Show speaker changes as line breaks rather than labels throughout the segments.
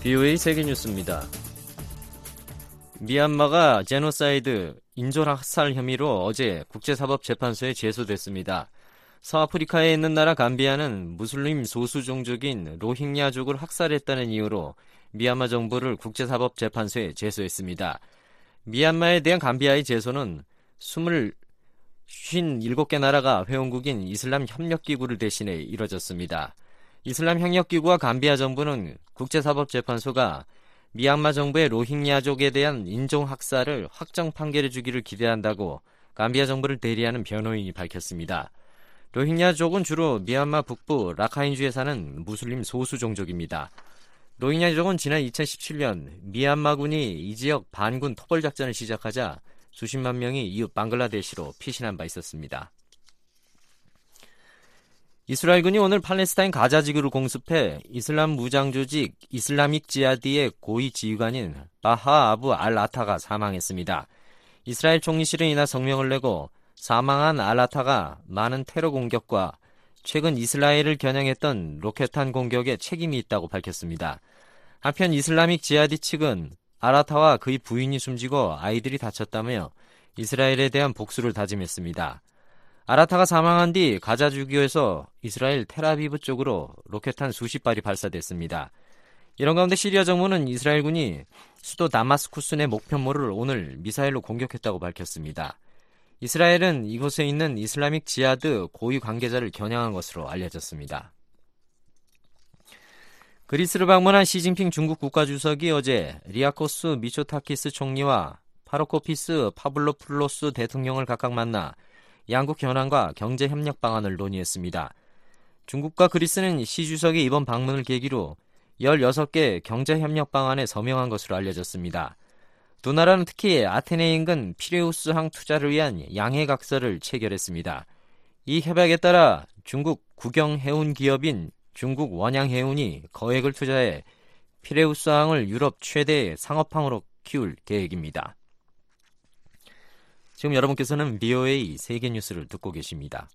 BOA 세계뉴스입니다. 미얀마가 제노사이드 인종학살 혐의로 어제 국제사법재판소에 제소됐습니다. 서아프리카에 있는 나라 감비아는 무슬림 소수 종족인 로힝야족을 학살했다는 이유로 미얀마 정부를 국제사법재판소에 제소했습니다. 미얀마에 대한 감비아의 제소는 57개 나라가 회원국인 이슬람 협력기구를 대신해 이뤄졌습니다. 이슬람 협력기구와 감비아 정부는 국제사법재판소가 미얀마 정부의 로힝야족에 대한 인종학살을 확정 판결해 주기를 기대한다고 감비아 정부를 대리하는 변호인이 밝혔습니다. 로힝야족은 주로 미얀마 북부 라카인주에 사는 무슬림 소수 종족입니다. 로힝야족은 지난 2017년 미얀마군이 이 지역 반군 토벌 작전을 시작하자 수십만 명이 이웃 방글라데시로 피신한 바 있었습니다. 이스라엘군이 오늘 팔레스타인 가자 지구를 공습해 이슬람 무장 조직 이슬라믹 지하디의 고위 지휘관인 바하 아부 알 아타가 사망했습니다. 이스라엘 총리실은 이날 성명을 내고 사망한 알 아타가 많은 테러 공격과 최근 이스라엘을 겨냥했던 로켓탄 공격에 책임이 있다고 밝혔습니다. 한편 이슬라믹 지하디 측은 알 아타와 그의 부인이 숨지고 아이들이 다쳤다며 이스라엘에 대한 복수를 다짐했습니다. 아라타가 사망한 뒤 가자 주교에서 이스라엘 텔아비브 쪽으로 로켓탄 수십 발이 발사됐습니다. 이런 가운데 시리아 정부는 이스라엘군이 수도 다마스쿠스 내 목표물을 오늘 미사일로 공격했다고 밝혔습니다. 이스라엘은 이곳에 있는 이슬라믹 지하드 고위 관계자를 겨냥한 것으로 알려졌습니다. 그리스를 방문한 시진핑 중국 국가주석이 어제 리아코스 미초타키스 총리와 파로코피스 파블로플로스 대통령을 각각 만나 양국 현안과 경제협력 방안을 논의했습니다. 중국과 그리스는 시 주석의 이번 방문을 계기로 16개 경제협력 방안에 서명한 것으로 알려졌습니다. 두 나라는 특히 아테네 인근 피레우스항 투자를 위한 양해각서를 체결했습니다. 이 협약에 따라 중국 국영해운 기업인 중국 원양해운이 거액을 투자해 피레우스항을 유럽 최대의 상업항으로 키울 계획입니다. 지금 여러분께서는 BOA 세계뉴스를 듣고 계십니다.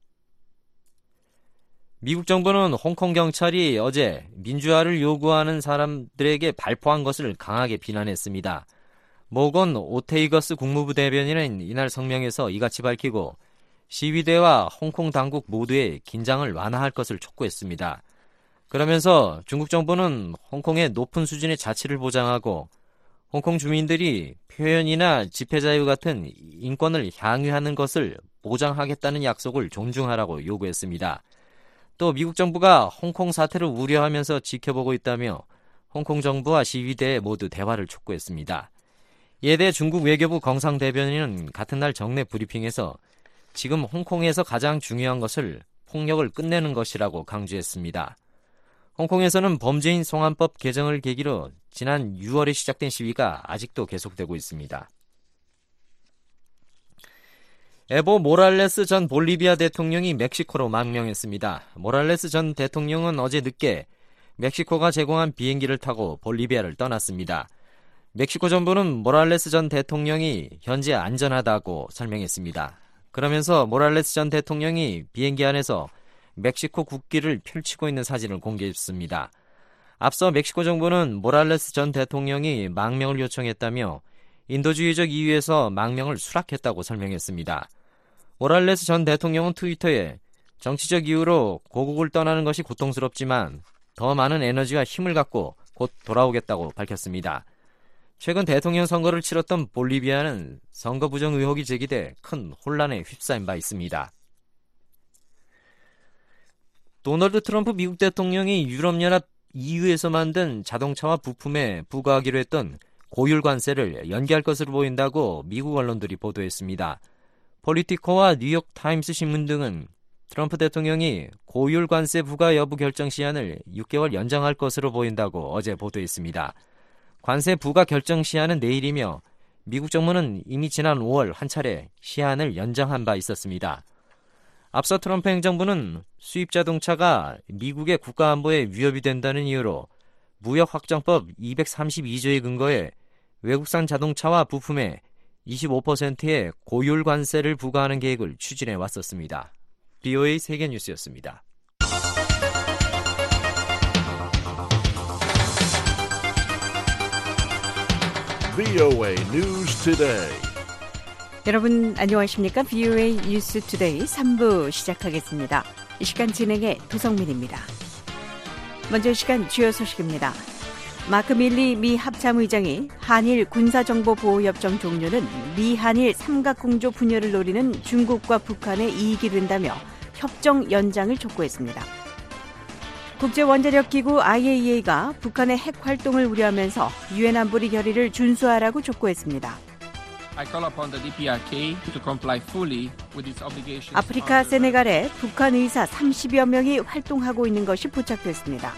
미국 정부는 홍콩 경찰이 어제 민주화를 요구하는 사람들에게 발포한 것을 강하게 비난했습니다. 모건 오테이거스 국무부 대변인은 이날 성명에서 이같이 밝히고 시위대와 홍콩 당국 모두의 긴장을 완화할 것을 촉구했습니다. 그러면서 중국 정부는 홍콩의 높은 수준의 자치를 보장하고 홍콩 주민들이 표현이나 집회 자유 같은 인권을 향유하는 것을 보장하겠다는 약속을 존중하라고 요구했습니다. 또 미국 정부가 홍콩 사태를 우려하면서 지켜보고 있다며 홍콩 정부와 시위대 모두 대화를 촉구했습니다. 이에 대해 중국 외교부 경상 대변인은 같은 날 정례 브리핑에서 지금 홍콩에서 가장 중요한 것을 폭력을 끝내는 것이라고 강조했습니다. 홍콩에서는 범죄인 송환법 개정을 계기로 지난 6월에 시작된 시위가 아직도 계속되고 있습니다. 에보 모랄레스 전 볼리비아 대통령이 멕시코로 망명했습니다. 모랄레스 전 대통령은 어제 늦게 멕시코가 제공한 비행기를 타고 볼리비아를 떠났습니다. 멕시코 정부는 모랄레스 전 대통령이 현재 안전하다고 설명했습니다. 그러면서 모랄레스 전 대통령이 비행기 안에서 멕시코 국기를 펼치고 있는 사진을 공개했습니다. 앞서 멕시코 정부는 모랄레스 전 대통령이 망명을 요청했다며 인도주의적 이유에서 망명을 수락했다고 설명했습니다. 모랄레스 전 대통령은 트위터에 정치적 이유로 고국을 떠나는 것이 고통스럽지만 더 많은 에너지와 힘을 갖고 곧 돌아오겠다고 밝혔습니다. 최근 대통령 선거를 치렀던 볼리비아는 선거 부정 의혹이 제기돼 큰 혼란에 휩싸인 바 있습니다. 도널드 트럼프 미국 대통령이 유럽연합 EU에서 만든 자동차와 부품에 부과하기로 했던 고율 관세를 연기할 것으로 보인다고 미국 언론들이 보도했습니다. 폴리티코와 뉴욕타임스 신문 등은 트럼프 대통령이 고율 관세 부과 여부 결정 시한을 6개월 연장할 것으로 보인다고 어제 보도했습니다. 관세 부과 결정 시한은 내일이며 미국 정부는 이미 지난 5월 한 차례 시한을 연장한 바 있었습니다. 앞서 트럼프 행정부는 수입 자동차가 미국의 국가안보에 위협이 된다는 이유로 무역확정법 232조에 근거해 외국산 자동차와 부품에 25%의 고율 관세를 부과하는 계획을 추진해 왔었습니다. BOA 세계뉴스였습니다.
VOA News Today.
여러분 안녕하십니까? VOA 뉴스 투데이 3부 시작하겠습니다. 이 시간 진행의 도성민입니다. 먼저 이 시간 주요 소식입니다. 마크 밀리 미 합참의장이 한일 군사정보보호협정 종료는 미한일 삼각공조 분열을 노리는 중국과 북한의 이익이 된다며 협정 연장을 촉구했습니다. 국제원자력기구 IAEA가 북한의 핵 활동을 우려하면서 유엔 안보리 결의를 준수하라고 촉구했습니다. 아프리카 세네갈에 북한 의사 30여 명이 활동하고 있는 것이 포착됐습니다.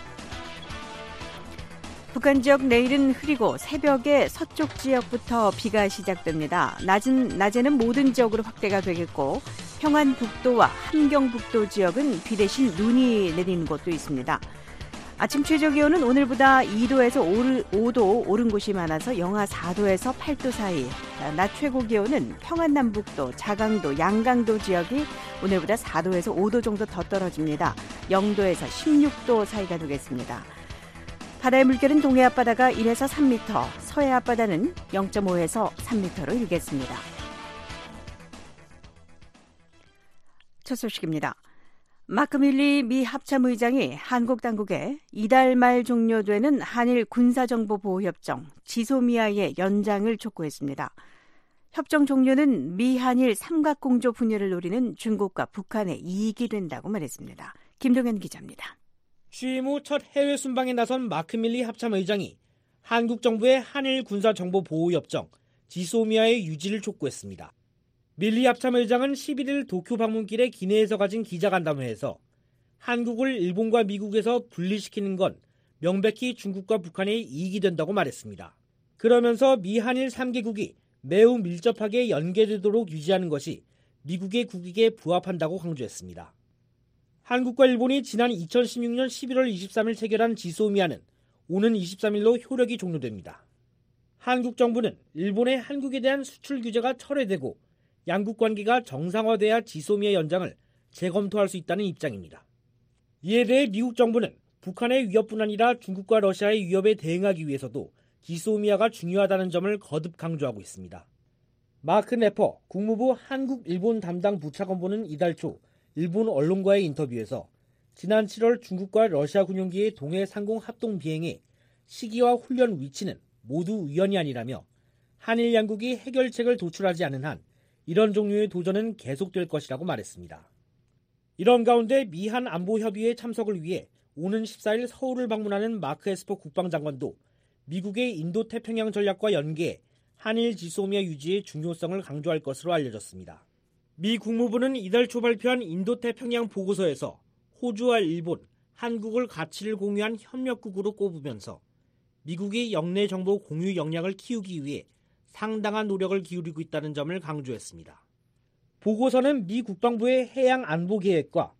북한 지역 내일은 흐리고 새벽에 서쪽 지역부터 비가 시작됩니다. 낮에는 모든 지역으로 확대가 되겠고 평안북도와 함경북도 지역은 비 대신 눈이 내리는 곳도 있습니다. 아침 최저기온은 오늘보다 2도에서 5도 오른 곳이 많아서 영하 4도에서 8도 사이, 낮 최고기온은 평안남북도, 자강도, 양강도 지역이 오늘보다 4도에서 5도 정도 더 떨어집니다. 0도에서 16도 사이가 되겠습니다. 바다의 물결은 동해 앞바다가 1에서 3m, 서해 앞바다는 0.5에서 3m로 일겠습니다. 첫 소식입니다. 마크 밀리 미 합참의장이 한국 당국에 이달 말 종료되는 한일 군사정보보호협정 지소미아의 연장을 촉구했습니다. 협정 종료는 미한일 삼각공조 분열을 노리는 중국과 북한의 이익이 된다고 말했습니다. 김동현 기자입니다.
취임 후 첫 해외 순방에 나선 마크 밀리 합참의장이 한국 정부의 한일 군사정보보호협정 지소미아의 유지를 촉구했습니다. 밀리 합참의장은 11일 도쿄 방문길에 기내에서 가진 기자간담회에서 한국을 일본과 미국에서 분리시키는 건 명백히 중국과 북한의 이익이 된다고 말했습니다. 그러면서 미한일 3개국이 매우 밀접하게 연계되도록 유지하는 것이 미국의 국익에 부합한다고 강조했습니다. 한국과 일본이 지난 2016년 11월 23일 체결한 지소미아는 오는 23일로 효력이 종료됩니다. 한국 정부는 일본의 한국에 대한 수출 규제가 철회되고 양국 관계가 정상화돼야 지소미아 연장을 재검토할 수 있다는 입장입니다. 이에 대해 미국 정부는 북한의 위협뿐 아니라 중국과 러시아의 위협에 대응하기 위해서도 지소미아가 중요하다는 점을 거듭 강조하고 있습니다. 마크 네퍼 국무부 한국-일본 담당 부차관보는 이달 초 일본 언론과의 인터뷰에서 지난 7월 중국과 러시아 군용기의 동해 상공 합동 비행의 시기와 훈련 위치는 모두 우연이 아니라며 한일 양국이 해결책을 도출하지 않은 한 이런 종류의 도전은 계속될 것이라고 말했습니다. 이런 가운데 미한 안보협의회 참석을 위해 오는 14일 서울을 방문하는 마크 에스퍼 국방장관도 미국의 인도태평양 전략과 연계해 한일 지소미아 유지의 중요성을 강조할 것으로 알려졌습니다. 미 국무부는 이달 초 발표한 인도태평양 보고서에서 호주와 일본, 한국을 가치를 공유한 협력국으로 꼽으면서 미국의 영내 정보 공유 역량을 키우기 위해 상당한 노력을 기울이고 있다는 점을 강조했습니다. 보고서는 미 국방부의 해양 안보 계획과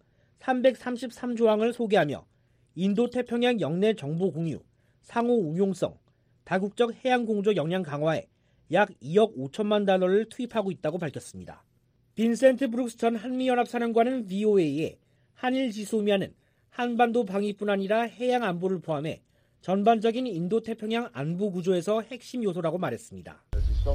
333조항을 소개하며 인도태평양 영내 정보 공유, 상호 운용성, 다국적 해양 공조 역량 강화에 약 2억 5천만 달러를 투입하고 있다고 밝혔습니다. 빈센트 브룩스 전 한미연합사령관은 VOA에 한일 지소미아는 한반도 방위뿐 아니라 해양 안보를 포함해 전반적인 인도태평양 안보 구조에서 핵심 요소라고 말했습니다.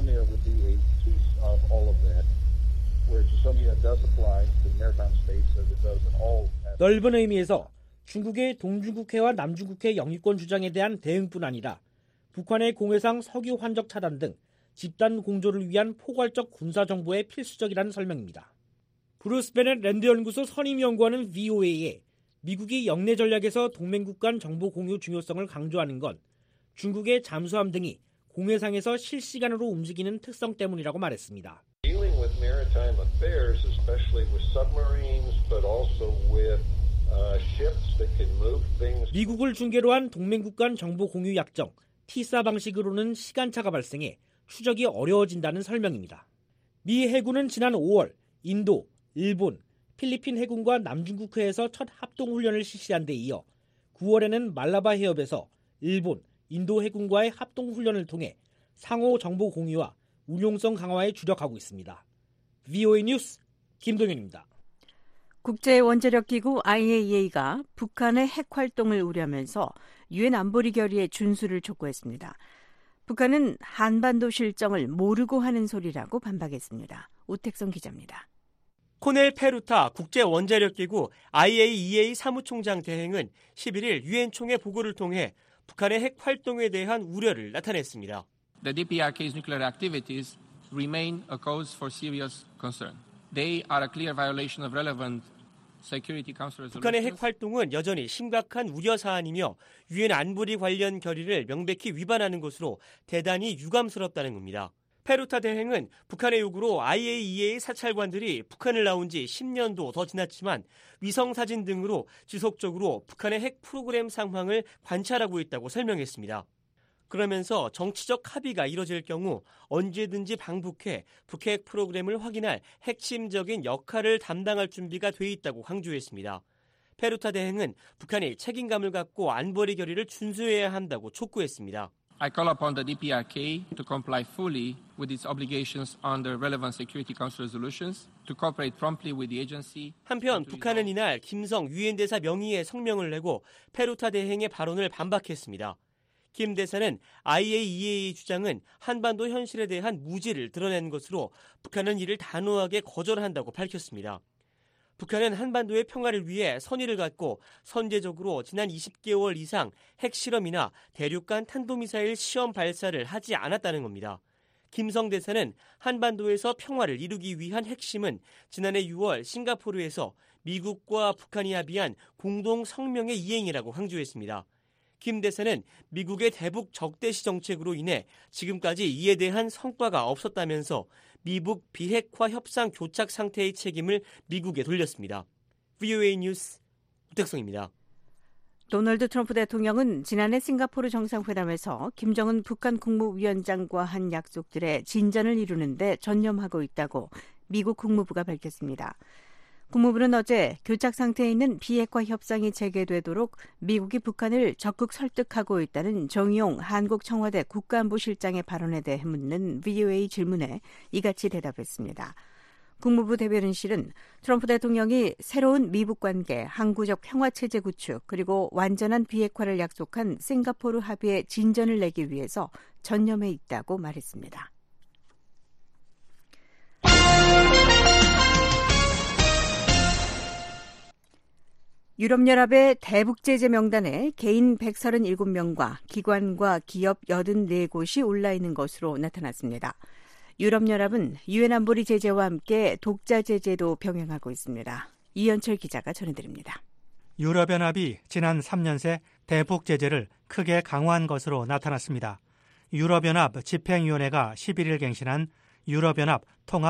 넓은 의미에서 중국의 동중국해와 남중국해 영유권 주장에 대한 대응뿐 아니라 북한의 공해상 석유 환적 차단 등 집단 공조를 위한 포괄적 군사정보에 필수적이라는 설명입니다. 브루스 베넷 랜드 연구소 선임 연구원은 VOA에 미국이 영내 전략에서 동맹국 간 정보 공유 중요성을 강조하는 건 중국의 잠수함 등이 공해상에서 실시간으로 움직이는 특성 때문이라고 말했습니다. 미국을 중개로 한 동맹국 간 정보 공유 약정 티사 방식으로는 시간차가 발생해 추적이 어려워진다는 설명입니다. 미 해군은 지난 5월 인도, 일본, 필리핀 해군과 남중국해에서 첫 합동훈련을 실시한 데 이어 9월에는 말라바 해협에서 일본, 인도 해군과의 합동훈련을 통해 상호 정보 공유와 운용성 강화에 주력하고 있습니다. VOA 뉴스 김동현입니다.
국제원자력기구 IAEA가 북한의 핵 활동을 우려하면서 유엔 안보리 결의의 준수를 촉구했습니다. 북한은 한반도 실정을 모르고 하는 소리라고 반박했습니다. 오택성 기자입니다.
코넬 페루타 국제원자력기구 IAEA 사무총장 대행은 11일 유엔 총회 보고를 통해 북한의 핵 활동에 대한 우려를 나타냈습니다.
The DPRK's nuclear activities remain a cause for serious concern. They are a clear violation of relevant Security Council resolutions.
북한의 핵 활동은 여전히 심각한 우려 사안이며 유엔 안보리 관련 결의를 명백히 위반하는 것으로 대단히 유감스럽다는 겁니다. 페루타 대행은 북한의 요구로 IAEA 사찰관들이 북한을 나온 지 10년도 더 지났지만 위성사진 등으로 지속적으로 북한의 핵 프로그램 상황을 관찰하고 있다고 설명했습니다. 그러면서 정치적 합의가 이뤄질 경우 언제든지 방북해 북핵 프로그램을 확인할 핵심적인 역할을 담당할 준비가 돼 있다고 강조했습니다. 페루타 대행은 북한이 책임감을 갖고 안보리 결의를 준수해야 한다고 촉구했습니다.
I call upon the DPRK to comply fully with its obligations under relevant Security Council resolutions, to cooperate promptly with the agency.
한편 북한은 이날 김성 유엔 대사 명의의 성명을 내고 페루타 대행의 발언을 반박했습니다. 김 대사는 IAEA 주장은 한반도 현실에 대한 무지를 드러낸 것으로 북한은 이를 단호하게 거절한다고 밝혔습니다. 북한은 한반도의 평화를 위해 선의를 갖고 선제적으로 지난 20개월 이상 핵실험이나 대륙간 탄도미사일 시험 발사를 하지 않았다는 겁니다. 김성 대사는 한반도에서 평화를 이루기 위한 핵심은 지난해 6월 싱가포르에서 미국과 북한이 합의한 공동 성명의 이행이라고 강조했습니다. 김 대사는 미국의 대북 적대시 정책으로 인해 지금까지 이에 대한 성과가 없었다면서 미북 비핵화 협상 교착 상태의 책임을 미국에 돌렸습니다. VOA 뉴스 우택성입니다.
도널드 트럼프 대통령은 지난해 싱가포르 정상회담에서 김정은 북한 국무위원장과 한 약속들의 진전을 이루는 데 전념하고 있다고 미국 국무부가 밝혔습니다. 국무부는 어제 교착 상태에 있는 비핵화 협상이 재개되도록 미국이 북한을 적극 설득하고 있다는 정의용 한국 청와대 국가안보실장의 발언에 대해 묻는 VOA 질문에 이같이 대답했습니다. 국무부 대변인실은 트럼프 대통령이 새로운 미북 관계, 항구적 평화체제 구축, 그리고 완전한 비핵화를 약속한 싱가포르 합의에 진전을 내기 위해서 전념해 있다고 말했습니다. 유럽연합의 대북제재 명단에 개인 137명과 기관과 기업 84곳이 올라 있는 것으로 나타났습니다. 유럽연합은 유엔 안보리 제재와 함께 독자 제재도 병행하고 있습니다. 이현철 기자가 전해드립니다.
유럽연합이 지난 3년 새 대북 제재를 크게 강화한 것으로 나타났습니다. 유럽연합 집행위원회가 11일 갱신한 유럽연합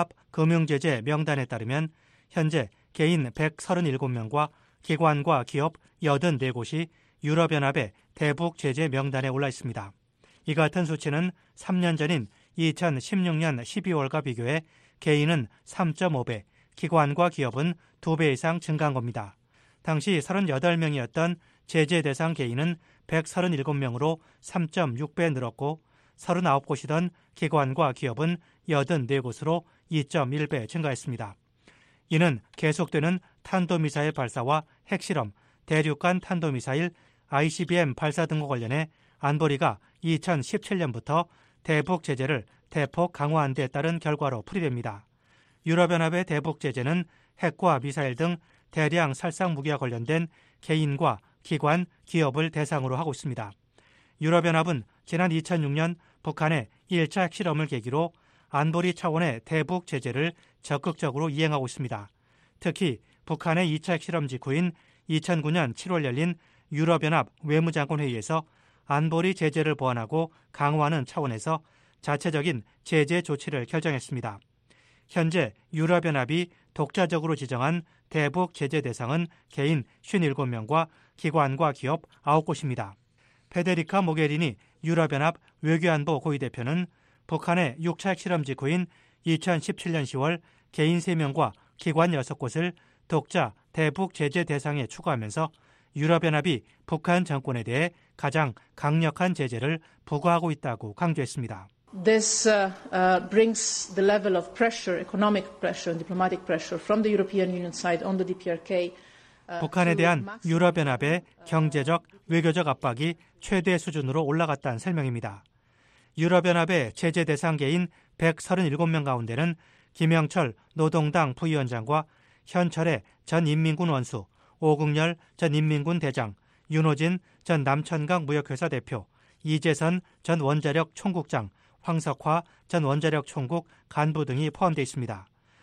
통합금융제재 명단에 따르면 현재 개인 137명과 기관과 기업 84곳이 유럽연합의 대북 제재 명단에 올라 있습니다. 이 같은 수치는 3년 전인 2016년 12월과 비교해 개인은 3.5배, 기관과 기업은 2배 이상 증가한 겁니다. 당시 38명이었던 제재 대상 개인은 137명으로 3.6배 늘었고 39곳이던 기관과 기업은 84곳으로 2.1배 증가했습니다. 이는 계속되는 탄도미사일 발사와 핵실험, 대륙간 탄도미사일, ICBM 발사 등과 관련해 안보리가 2017년부터 대북 제재를 대폭 강화한 데 따른 결과로 풀이됩니다. 유럽연합의 대북 제재는 핵과 미사일 등 대량 살상 무기와 관련된 개인과 기관, 기업을 대상으로 하고 있습니다. 유럽연합은 지난 2006년 북한의 1차 핵실험을 계기로 안보리 차원의 대북 제재를 적극적으로 이행하고 있습니다. 특히 북한의 2차 핵실험 직후인 2009년 7월 열린 유럽연합 외무장관 회의에서 안보리 제재를 보완하고 강화하는 차원에서 자체적인 제재 조치를 결정했습니다. 현재 유럽연합이 독자적으로 지정한 대북 제재 대상은 개인 57명과 기관과 기업 9곳입니다. 페데리카 모게리니 유럽연합 외교안보 고위대표는 북한의 6차 핵실험 직후인 2017년 10월 개인 3명과 기관 6곳을 독자 대북 제재 대상에 추가하면서 유럽연합이 북한 정권에 대해 가장 강력한 제재를 부과하고 있다고 강조했습니다.
This brings the level of pressure, economic pressure and diplomatic pressure from the European Union side on the DPRK.
북한에 대한 유럽연합의 경제적, 외교적 압박이 최대 수준으로 올라갔다는 설명입니다. 유럽연합의 제재 대상계인 137명 가운데는 김영철 노동당 부위원장과 현철의 전 인민군 원수, 오국열 전 인민군 대장, 윤호진 전 남천강 무역회사 대표, 이재선 전 원자력 총국장, 황석화 전 원자력 총국 간부 등이 포함되어 있습니다.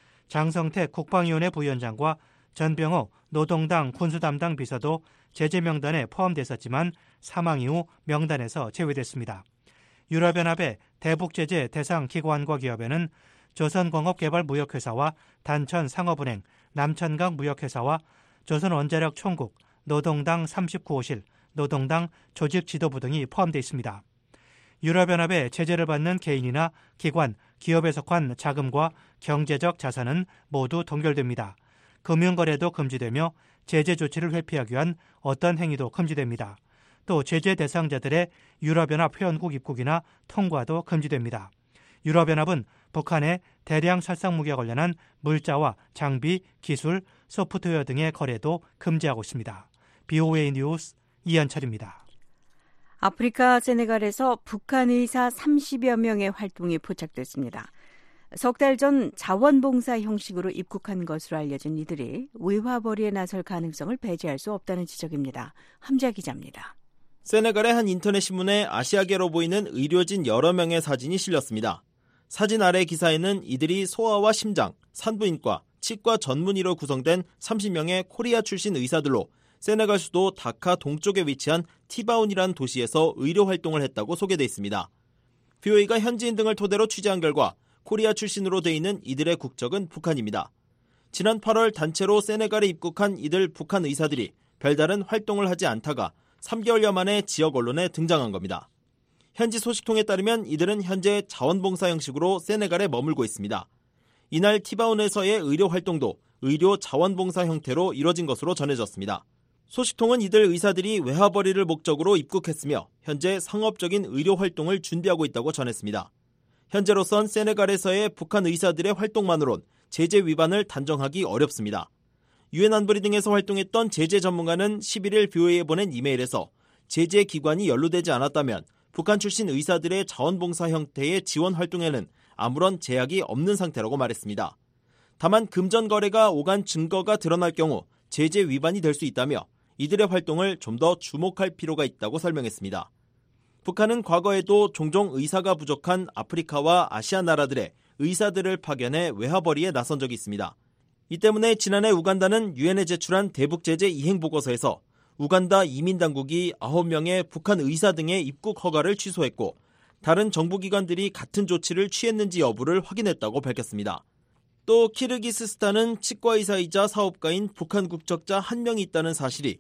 장성택 국방위원회 부위원장과 전병호 노동당 군수담당 비서도 제재 명단에 포함됐었지만 사망 이후 명단에서 제외됐습니다. 유럽연합의 대북제재 대상 기관과 기업에는 조선공업개발무역회사와 단천상업은행, 남천강 무역회사와 조선원자력 총국, 노동당 39호실, 노동당 조직지도부 등이 포함되어 있습니다. 유럽연합의 제재를 받는 개인이나 기관, 기업에 속한 자금과 경제적 자산은 모두 동결됩니다. 금융거래도 금지되며 제재 조치를 회피하기 위한 어떤 행위도 금지됩니다. 또 제재 대상자들의 유럽연합 회원국 입국이나 통과도 금지됩니다. 유럽연합은 북한의 대량 살상무기와 관련한 물자와 장비, 기술, 소프트웨어 등의 거래도 금지하고 있습니다. BOA 뉴스 이현철입니다.
아프리카 세네갈에서 북한 의사 30여 명의 활동이 포착됐습니다. 석 달 전 자원봉사 형식으로 입국한 것으로 알려진 이들이 외화벌이에 나설 가능성을 배제할 수 없다는 지적입니다. 함자 기자입니다.
세네갈의 한 인터넷 신문에 아시아계로 보이는 의료진 여러 명의 사진이 실렸습니다. 사진 아래 기사에는 이들이 소아와 심장, 산부인과, 치과 전문의로 구성된 30명의 코리아 출신 의사들로 세네갈 수도 다카 동쪽에 위치한 티바운이라는 도시에서 의료 활동을 했다고 소개돼 있습니다. BOA가 현지인 등을 토대로 취재한 결과 코리아 출신으로 돼 있는 이들의 국적은 북한입니다. 지난 8월 단체로 세네갈에 입국한 이들 북한 의사들이 별다른 활동을 하지 않다가 3개월여 만에 지역 언론에 등장한 겁니다. 현지 소식통에 따르면 이들은 현재 자원봉사 형식으로 세네갈에 머물고 있습니다. 이날 티바운에서의 의료 활동도 의료 자원봉사 형태로 이뤄진 것으로 전해졌습니다. 소식통은 이들 의사들이 외화벌이를 목적으로 입국했으며 현재 상업적인 의료 활동을 준비하고 있다고 전했습니다. 현재로선 세네갈에서의 북한 의사들의 활동만으론 제재 위반을 단정하기 어렵습니다. 유엔 안보리 등에서 활동했던 제재 전문가는 11일 BOA에 보낸 이메일에서 제재 기관이 연루되지 않았다면 북한 출신 의사들의 자원봉사 형태의 지원 활동에는 아무런 제약이 없는 상태라고 말했습니다. 다만 금전 거래가 오간 증거가 드러날 경우 제재 위반이 될 수 있다며 이들의 활동을 좀 더 주목할 필요가 있다고 설명했습니다. 북한은 과거에도 종종 의사가 부족한 아프리카와 아시아 나라들의 의사들을 파견해 외화벌이에 나선 적이 있습니다. 이 때문에 지난해 우간다는 유엔에 제출한 대북제재 이행보고서에서 우간다 이민당국이 9명의 북한 의사 등의 입국 허가를 취소했고 다른 정부기관들이 같은 조치를 취했는지 여부를 확인했다고 밝혔습니다. 또 키르기스스탄은 치과의사이자 사업가인 북한 국적자 1명이 있다는 사실이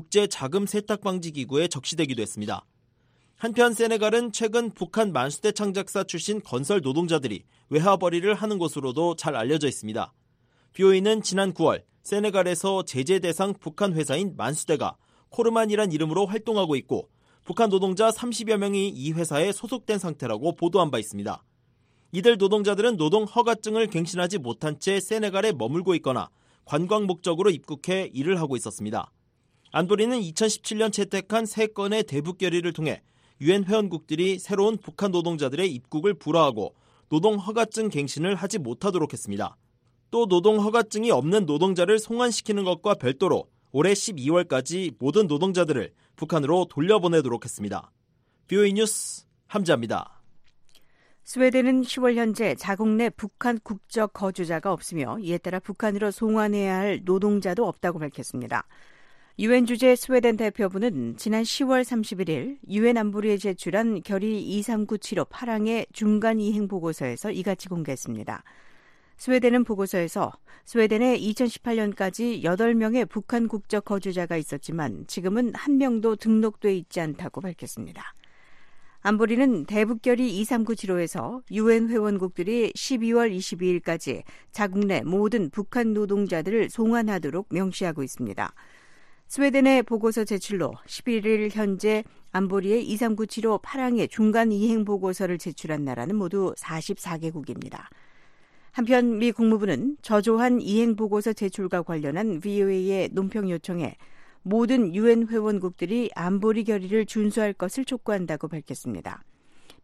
국제자금세탁방지기구에 적시되기도 했습니다. 한편 세네갈은 최근 북한 만수대 창작사 출신 건설 노동자들이 외화벌이를 하는 곳으로도 잘 알려져 있습니다. BOA는 지난 9월 세네갈에서 제재 대상 북한 회사인 만수대가 코르만이란 이름으로 활동하고 있고 북한 노동자 30여 명이 이 회사에 소속된 상태라고 보도한 바 있습니다. 이들 노동자들은 노동 허가증을 갱신하지 못한 채 세네갈에 머물고 있거나 관광 목적으로 입국해 일을 하고 있었습니다. 안보리는 2017년 채택한 3건의 대북 결의를 통해 유엔 회원국들이 새로운 북한 노동자들의 입국을 불허하고 노동 허가증 갱신을 하지 못하도록 했습니다. 또 노동 허가증이 없는 노동자를 송환시키는 것과 별도로 올해 12월까지 모든 노동자들을 북한으로 돌려보내도록 했습니다. BOA 뉴스 함자입니다.
스웨덴은 10월 현재 자국 내 북한 국적 거주자가 없으며 이에 따라 북한으로 송환해야 할 노동자도 없다고 밝혔습니다. 유엔 주재 스웨덴 대표부는 지난 10월 31일 유엔 안보리에 제출한 결의 2397호 8항의 중간 이행 보고서에서 이같이 공개했습니다. 스웨덴은 보고서에서 스웨덴에 2018년까지 8명의 북한 국적 거주자가 있었지만 지금은 1명도 등록돼 있지 않다고 밝혔습니다. 안보리는 대북결의 2397호에서 유엔 회원국들이 12월 22일까지 자국 내 모든 북한 노동자들을 송환하도록 명시하고 있습니다. 스웨덴의 보고서 제출로 11일 현재 안보리의 2397호 8항의 중간 이행 보고서를 제출한 나라는 모두 44개국입니다. 한편 미 국무부는 저조한 이행 보고서 제출과 관련한 VOA의 논평 요청에 모든 유엔 회원국들이 안보리 결의를 준수할 것을 촉구한다고 밝혔습니다.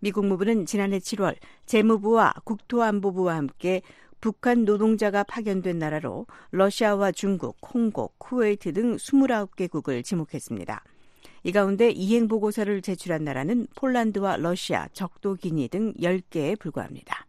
미 국무부는 지난해 7월 재무부와 국토안보부와 함께 북한 노동자가 파견된 나라로 러시아와 중국, 홍고, 쿠웨이트 등 29개국을 지목했습니다. 이 가운데 이행보고서를 제출한 나라는 폴란드와 러시아, 적도 기니 등 10개에 불과합니다.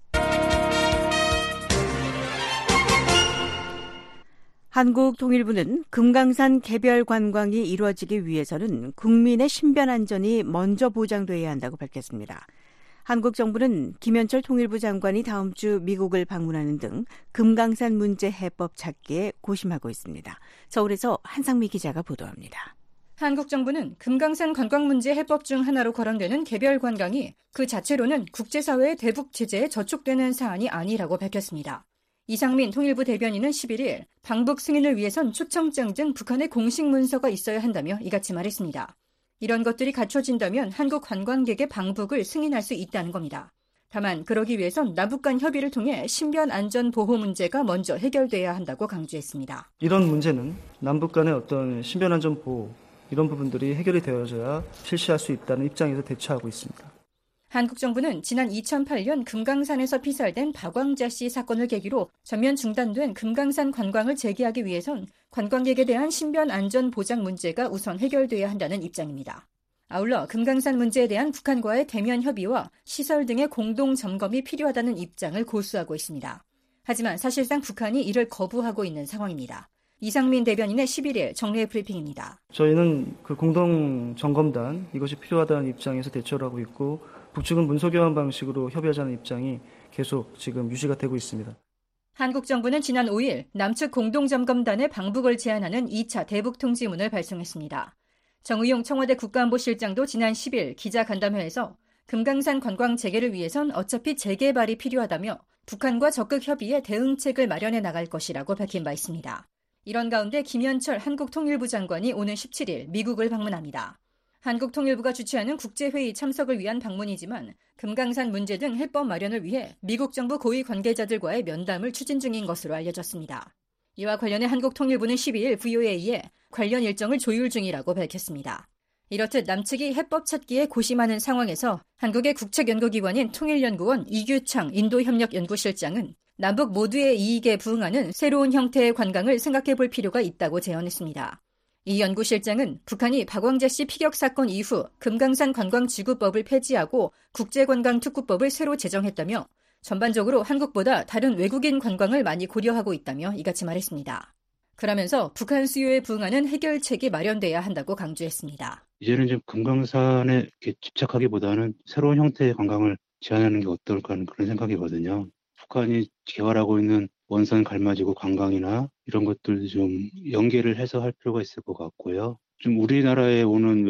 한국통일부는 금강산 개별 관광이 이루어지기 위해서는 국민의 신변 안전이 먼저 보장돼야 한다고 밝혔습니다. 한국 정부는 김현철 통일부 장관이 다음 주 미국을 방문하는 등 금강산 문제 해법 찾기에 고심하고 있습니다. 서울에서 한상미 기자가 보도합니다.
한국 정부는 금강산 관광 문제 해법 중 하나로 거론되는 개별 관광이 그 자체로는 국제사회의 대북 제재에 저촉되는 사안이 아니라고 밝혔습니다. 이상민 통일부 대변인은 11일 방북 승인을 위해선 초청장 등 북한의 공식 문서가 있어야 한다며 이같이 말했습니다. 이런 것들이 갖춰진다면 한국 관광객의 방북을 승인할 수 있다는 겁니다. 다만 그러기 위해선 남북 간 협의를 통해 신변 안전 보호 문제가 먼저 해결돼야 한다고 강조했습니다.
이런 문제는 남북 간의 어떤 신변 안전 보호 이런 부분들이 해결이 되어져야 실시할 수 있다는 입장에서 대처하고 있습니다.
한국 정부는 지난 2008년 금강산에서 피살된 박광자 씨 사건을 계기로 전면 중단된 금강산 관광을 재개하기 위해선 관광객에 대한 신변 안전 보장 문제가 우선 해결돼야 한다는 입장입니다. 아울러 금강산 문제에 대한 북한과의 대면 협의와 시설 등의 공동 점검이 필요하다는 입장을 고수하고 있습니다. 하지만 사실상 북한이 이를 거부하고 있는 상황입니다. 이상민 대변인의 11일 정례 브리핑입니다.
저희는 그 공동 점검단 이것이 필요하다는 입장에서 대처를 하고 있고 북측은 문서교환 방식으로 협의하자는 입장이 계속 지금 유지가 되고 있습니다.
한국 정부는 지난 5일 남측 공동점검단의 방북을 제안하는 2차 대북통지문을 발송했습니다. 정의용 청와대 국가안보실장도 지난 10일 기자간담회에서 금강산 관광 재개를 위해선 어차피 재개발이 필요하다며 북한과 적극 협의해 대응책을 마련해 나갈 것이라고 밝힌 바 있습니다. 이런 가운데 김현철 한국통일부 장관이 오는 17일 미국을 방문합니다. 한국통일부가 주최하는 국제회의 참석을 위한 방문이지만 금강산 문제 등 해법 마련을 위해 미국 정부 고위 관계자들과의 면담을 추진 중인 것으로 알려졌습니다. 이와 관련해 한국통일부는 12일 VOA에 관련 일정을 조율 중이라고 밝혔습니다. 이렇듯 남측이 해법 찾기에 고심하는 상황에서 한국의 국책연구기관인 통일연구원 이규창 인도협력연구실장은 남북 모두의 이익에 부응하는 새로운 형태의 관광을 생각해 볼 필요가 있다고 제언했습니다. 이 연구실장은 북한이 박광자 씨 피격 사건 이후 금강산 관광지구법을 폐지하고 국제관광특구법을 새로 제정했다며 전반적으로 한국보다 다른 외국인 관광을 많이 고려하고 있다며 이같이 말했습니다. 그러면서 북한 수요에 부응하는 해결책이 마련돼야 한다고 강조했습니다.
이제는 좀 금강산에 집착하기보다는 새로운 형태의 관광을 제안하는 게 어떨까 하는 그런 생각이거든요. 북한이 개발하고 있는 원산 갈마지구 관광이나 이런 것들 좀 연계를 해서 할 필요가 있을 것 같고요. 좀 우리나라에 오는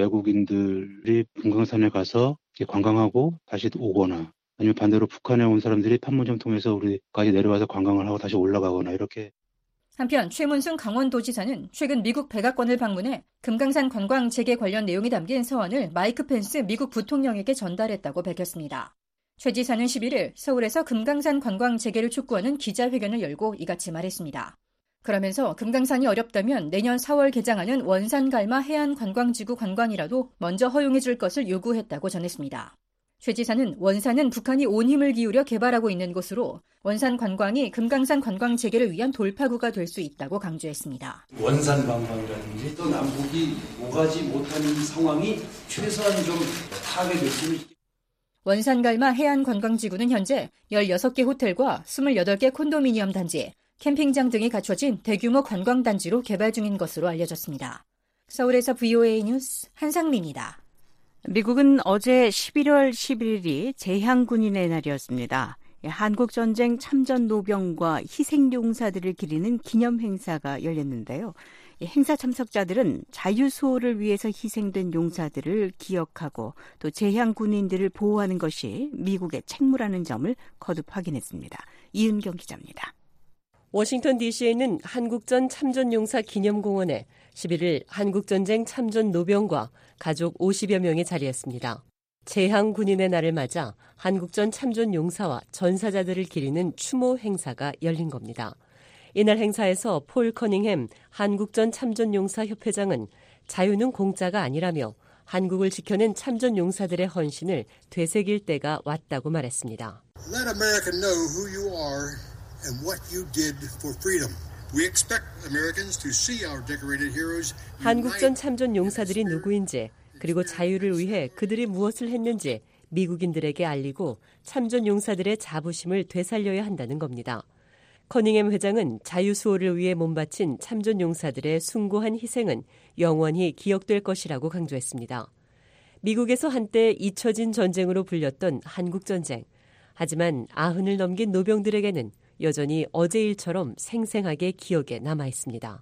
외국인들이 금강산에 가서 관광하고 다시 오거나 아니면 반대로 북한에 온 사람들이 판문점 통해서 우리까지 내려와서 관광을 하고 다시 올라가거나 이렇게.
한편 최문순 강원도지사는 최근 미국 백악관을 방문해 금강산 관광 재개 관련 내용이 담긴 서한을 마이크 펜스 미국 부통령에게 전달했다고 밝혔습니다. 최 지사는 11일 서울에서 금강산 관광 재개를 촉구하는 기자회견을 열고 이같이 말했습니다. 그러면서 금강산이 어렵다면 내년 4월 개장하는 원산갈마 해안관광지구 관광이라도 먼저 허용해 줄 것을 요구했다고 전했습니다. 최 지사는 원산은 북한이 온 힘을 기울여 개발하고 있는 곳으로 원산 관광이 금강산 관광 재개를 위한 돌파구가 될 수 있다고 강조했습니다.
원산 관광이라든지 또 남북이 오가지 못하는 상황이 최소한 좀 타개됐으면 좋겠습니다.
원산갈마 해안관광지구는 현재 16개 호텔과 28개 콘도미니엄 단지, 캠핑장 등이 갖춰진 대규모 관광단지로 개발 중인 것으로 알려졌습니다. 서울에서 VOA 뉴스 한상미입니다.
미국은 어제 11월 11일이 재향군인의 날이었습니다. 한국전쟁 참전 노병과 희생용사들을 기리는 기념행사가 열렸는데요. 행사 참석자들은 자유수호를 위해서 희생된 용사들을 기억하고 또 재향군인들을 보호하는 것이 미국의 책무라는 점을 거듭 확인했습니다. 이은경 기자입니다.
워싱턴 DC에 있는 한국전 참전용사 기념공원에 11일 한국전쟁 참전 노병과 가족 50여 명이 자리했습니다. 재향군인의 날을 맞아 한국전 참전용사와 전사자들을 기리는 추모 행사가 열린 겁니다. 이날 행사에서 폴 커닝햄 한국전 참전용사 협회장은 자유는 공짜가 아니라며 한국을 지켜낸 참전 용사들의 헌신을 되새길 때가 왔다고 말했습니다.
Let America know who you are and what you did for freedom. We expect Americans to see our decorated heroes.
한국전 참전 용사들이 누구인지 그리고 자유를 위해 그들이 무엇을 했는지 미국인들에게 알리고 참전 용사들의 자부심을 되살려야 한다는 겁니다. 커닝햄 회장은 자유수호를 위해 몸바친 참전 용사들의 숭고한 희생은 영원히 기억될 것이라고 강조했습니다. 미국에서 한때 잊혀진 전쟁으로 불렸던 한국전쟁. 하지만 90을 넘긴 노병들에게는 여전히 어제 일처럼 생생하게 기억에 남아 있습니다.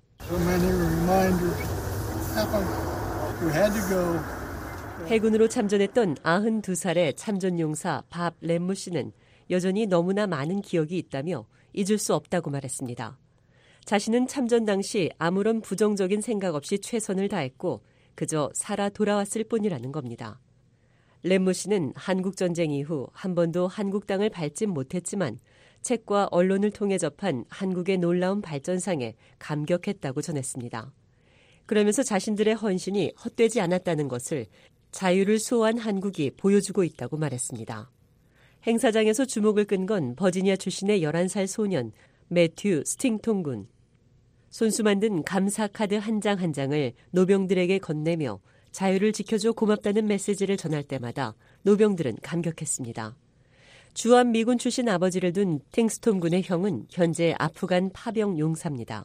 해군으로 참전했던 92살의 참전용사 밥 램무 씨는 여전히 너무나 많은 기억이 있다며 잊을 수 없다고 말했습니다. 자신은 참전 당시 아무런 부정적인 생각 없이 최선을 다했고 그저 살아 돌아왔을 뿐이라는 겁니다. 램무 씨는 한국전쟁 이후 한 번도 한국 땅을 밟진 못했지만 책과 언론을 통해 접한 한국의 놀라운 발전상에 감격했다고 전했습니다. 그러면서 자신들의 헌신이 헛되지 않았다는 것을 자유를 수호한 한국이 보여주고 있다고 말했습니다. 행사장에서 주목을 끈 건 버지니아 출신의 11살 소년 매튜 스팅톤 군. 손수 만든 감사 카드 한 장 한 장을 노병들에게 건네며 자유를 지켜줘 고맙다는 메시지를 전할 때마다 노병들은 감격했습니다. 주한 미군 출신 아버지를 둔 팅스톤 군의 형은 현재 아프간 파병 용사입니다.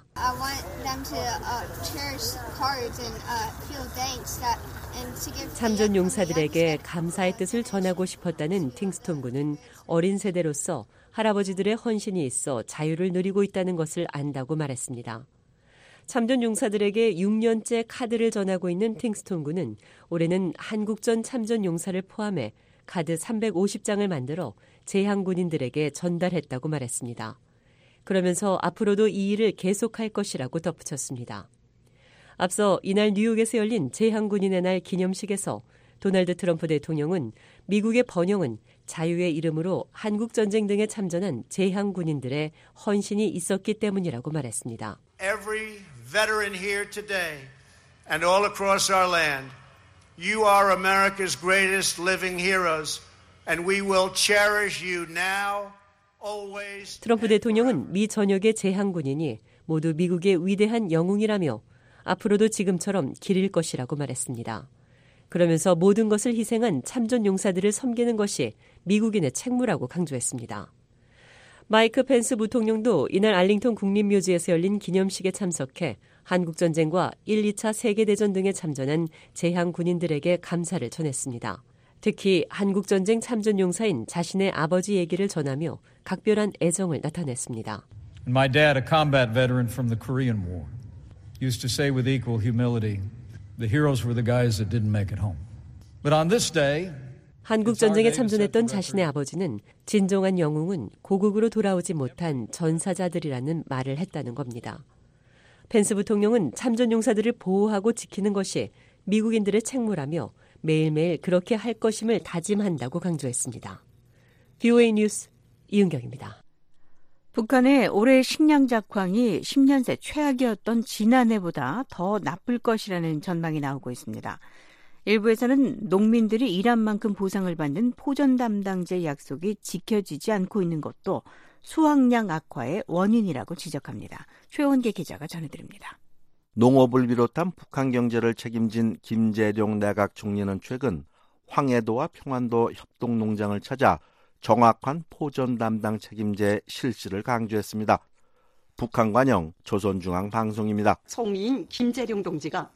참전 용사들에게 감사의 뜻을 전하고 싶었다는 팅스톤 군은 어린 세대로서 할아버지들의 헌신이 있어 자유를 누리고 있다는 것을 안다고 말했습니다. 참전 용사들에게 6년째 카드를 전하고 있는 팅스톤 군은 올해는 한국전 참전 용사를 포함해 카드 350장을 만들어 제향 군인들에게 전달했다고 말했습니다. 그러면서 앞으로도 이 일을 계속할 것이라고 덧붙였습니다. 앞서 이날 뉴욕에서 열린 제향 군인의 날 기념식에서 도널드 트럼프 대통령은 미국의 번영은 자유의 이름으로 한국전쟁 등에 참전한 제향 군인들의 헌신이 있었기 때문이라고 말했습니다.
Every veteran here today and all across our land, you are America's greatest living heroes, and we will cherish you now, always.
트럼프 대통령은 미 전역의 제향 군인이 모두 미국의 위대한 영웅이라며 앞으로도 지금처럼 기릴 것이라고 말했습니다. 그러면서 모든 것을 희생한 참전 용사들을 섬기는 것이 미국인의 책무라고 강조했습니다. 마이크 펜스 부통령도 이날 알링턴 국립묘지에서 열린 기념식에 참석해 한국전쟁과 1, 2차 세계대전 등에 참전한 제향 군인들에게 감사를 전했습니다. 특히 한국전쟁 참전 용사인 자신의 아버지 얘기를 전하며 각별한 애정을 나타냈습니다.
My dad, a combat veteran from the Korean War, used to say with equal humility, the heroes were the guys that didn't make it home. But on this day, 한국전쟁에 참전했던 자신의 아버지는 진정한 영웅은 고국으로 돌아오지 못한 전사자들이라는 말을 했다는 겁니다. 펜스 부통령은 참전 용사들을 보호하고 지키는 것이 미국인들의 책무라며 매일매일 그렇게 할 것임을 다짐한다고 강조했습니다. VOA 뉴스 이은경입니다.
북한의 올해 식량 작황이 10년 새 최악이었던 지난해보다 더 나쁠 것이라는 전망이 나오고 있습니다. 일부에서는 농민들이 일한 만큼 보상을 받는 포전 담당제 약속이 지켜지지 않고 있는 것도 수확량 악화의 원인이라고 지적합니다. 최원계 기자가 전해드립니다.
농업을 비롯한 북한 경제를 책임진 김재룡 내각 총리는 최근 황해도와 평안도 협동농장을 찾아 정확한 포전 담당 책임제 실시를 강조했습니다. 북한 관영 조선중앙방송입니다.
총리인 김재룡 동지가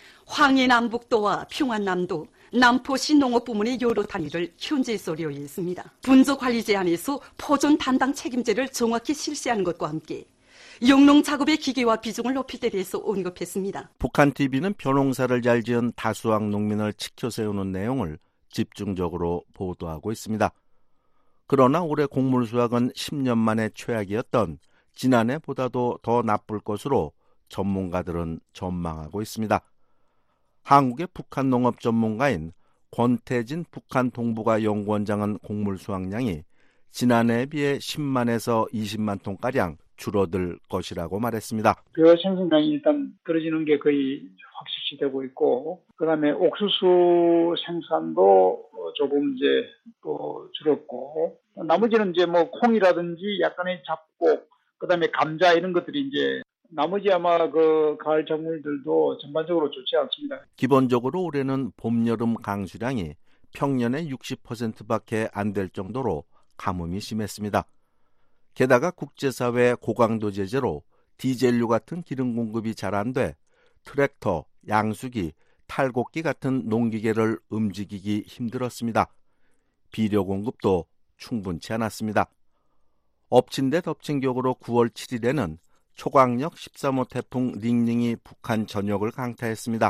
황해남북도와 평안남도 남포시 농업부문의 여러 단위를 현재 소료했습니다. 분조관리 제안에서 포전 담당 책임제를 정확히 실시하는 것과 함께 영농 작업의 기계와 비중을 높일 때 대해서 언급했습니다.
북한 TV는 벼농사를 잘 지은 다수학 농민을 치켜 세우는 내용을 집중적으로 보도하고 있습니다. 그러나 올해 곡물 수확은 10년 만에 최악이었던 지난해보다도 더 나쁠 것으로 전문가들은 전망하고 있습니다. 한국의 북한 농업 전문가인 권태진 북한 동북아 연구원장은 곡물 수확량이 지난해에 비해 10만에서 20만 톤가량 줄어들 것이라고 말했습니다.
벼 생성량이 일단 떨어지는 게 거의 확실시되고 있고, 그다음에 옥수수 생산도 조금 이제 또 줄었고, 나머지는 이제 뭐 콩이라든지 약간의 잡곡, 그다음에 감자 이런 것들이 이제 나머지 아마 그 가을 작물들도 전반적으로 좋지 않습니다.
기본적으로 올해는 봄, 여름 강수량이 평년의 60%밖에 안 될 정도로 가뭄이 심했습니다. 게다가 국제사회 고강도 제재로 디젤류 같은 기름 공급이 잘 안 돼 트랙터, 양수기, 탈곡기 같은 농기계를 움직이기 힘들었습니다. 비료 공급도 충분치 않았습니다. 엎친 데 덮친 격으로 9월 7일에는 초강력 13호 태풍 링링이 북한 전역을 강타했습니다.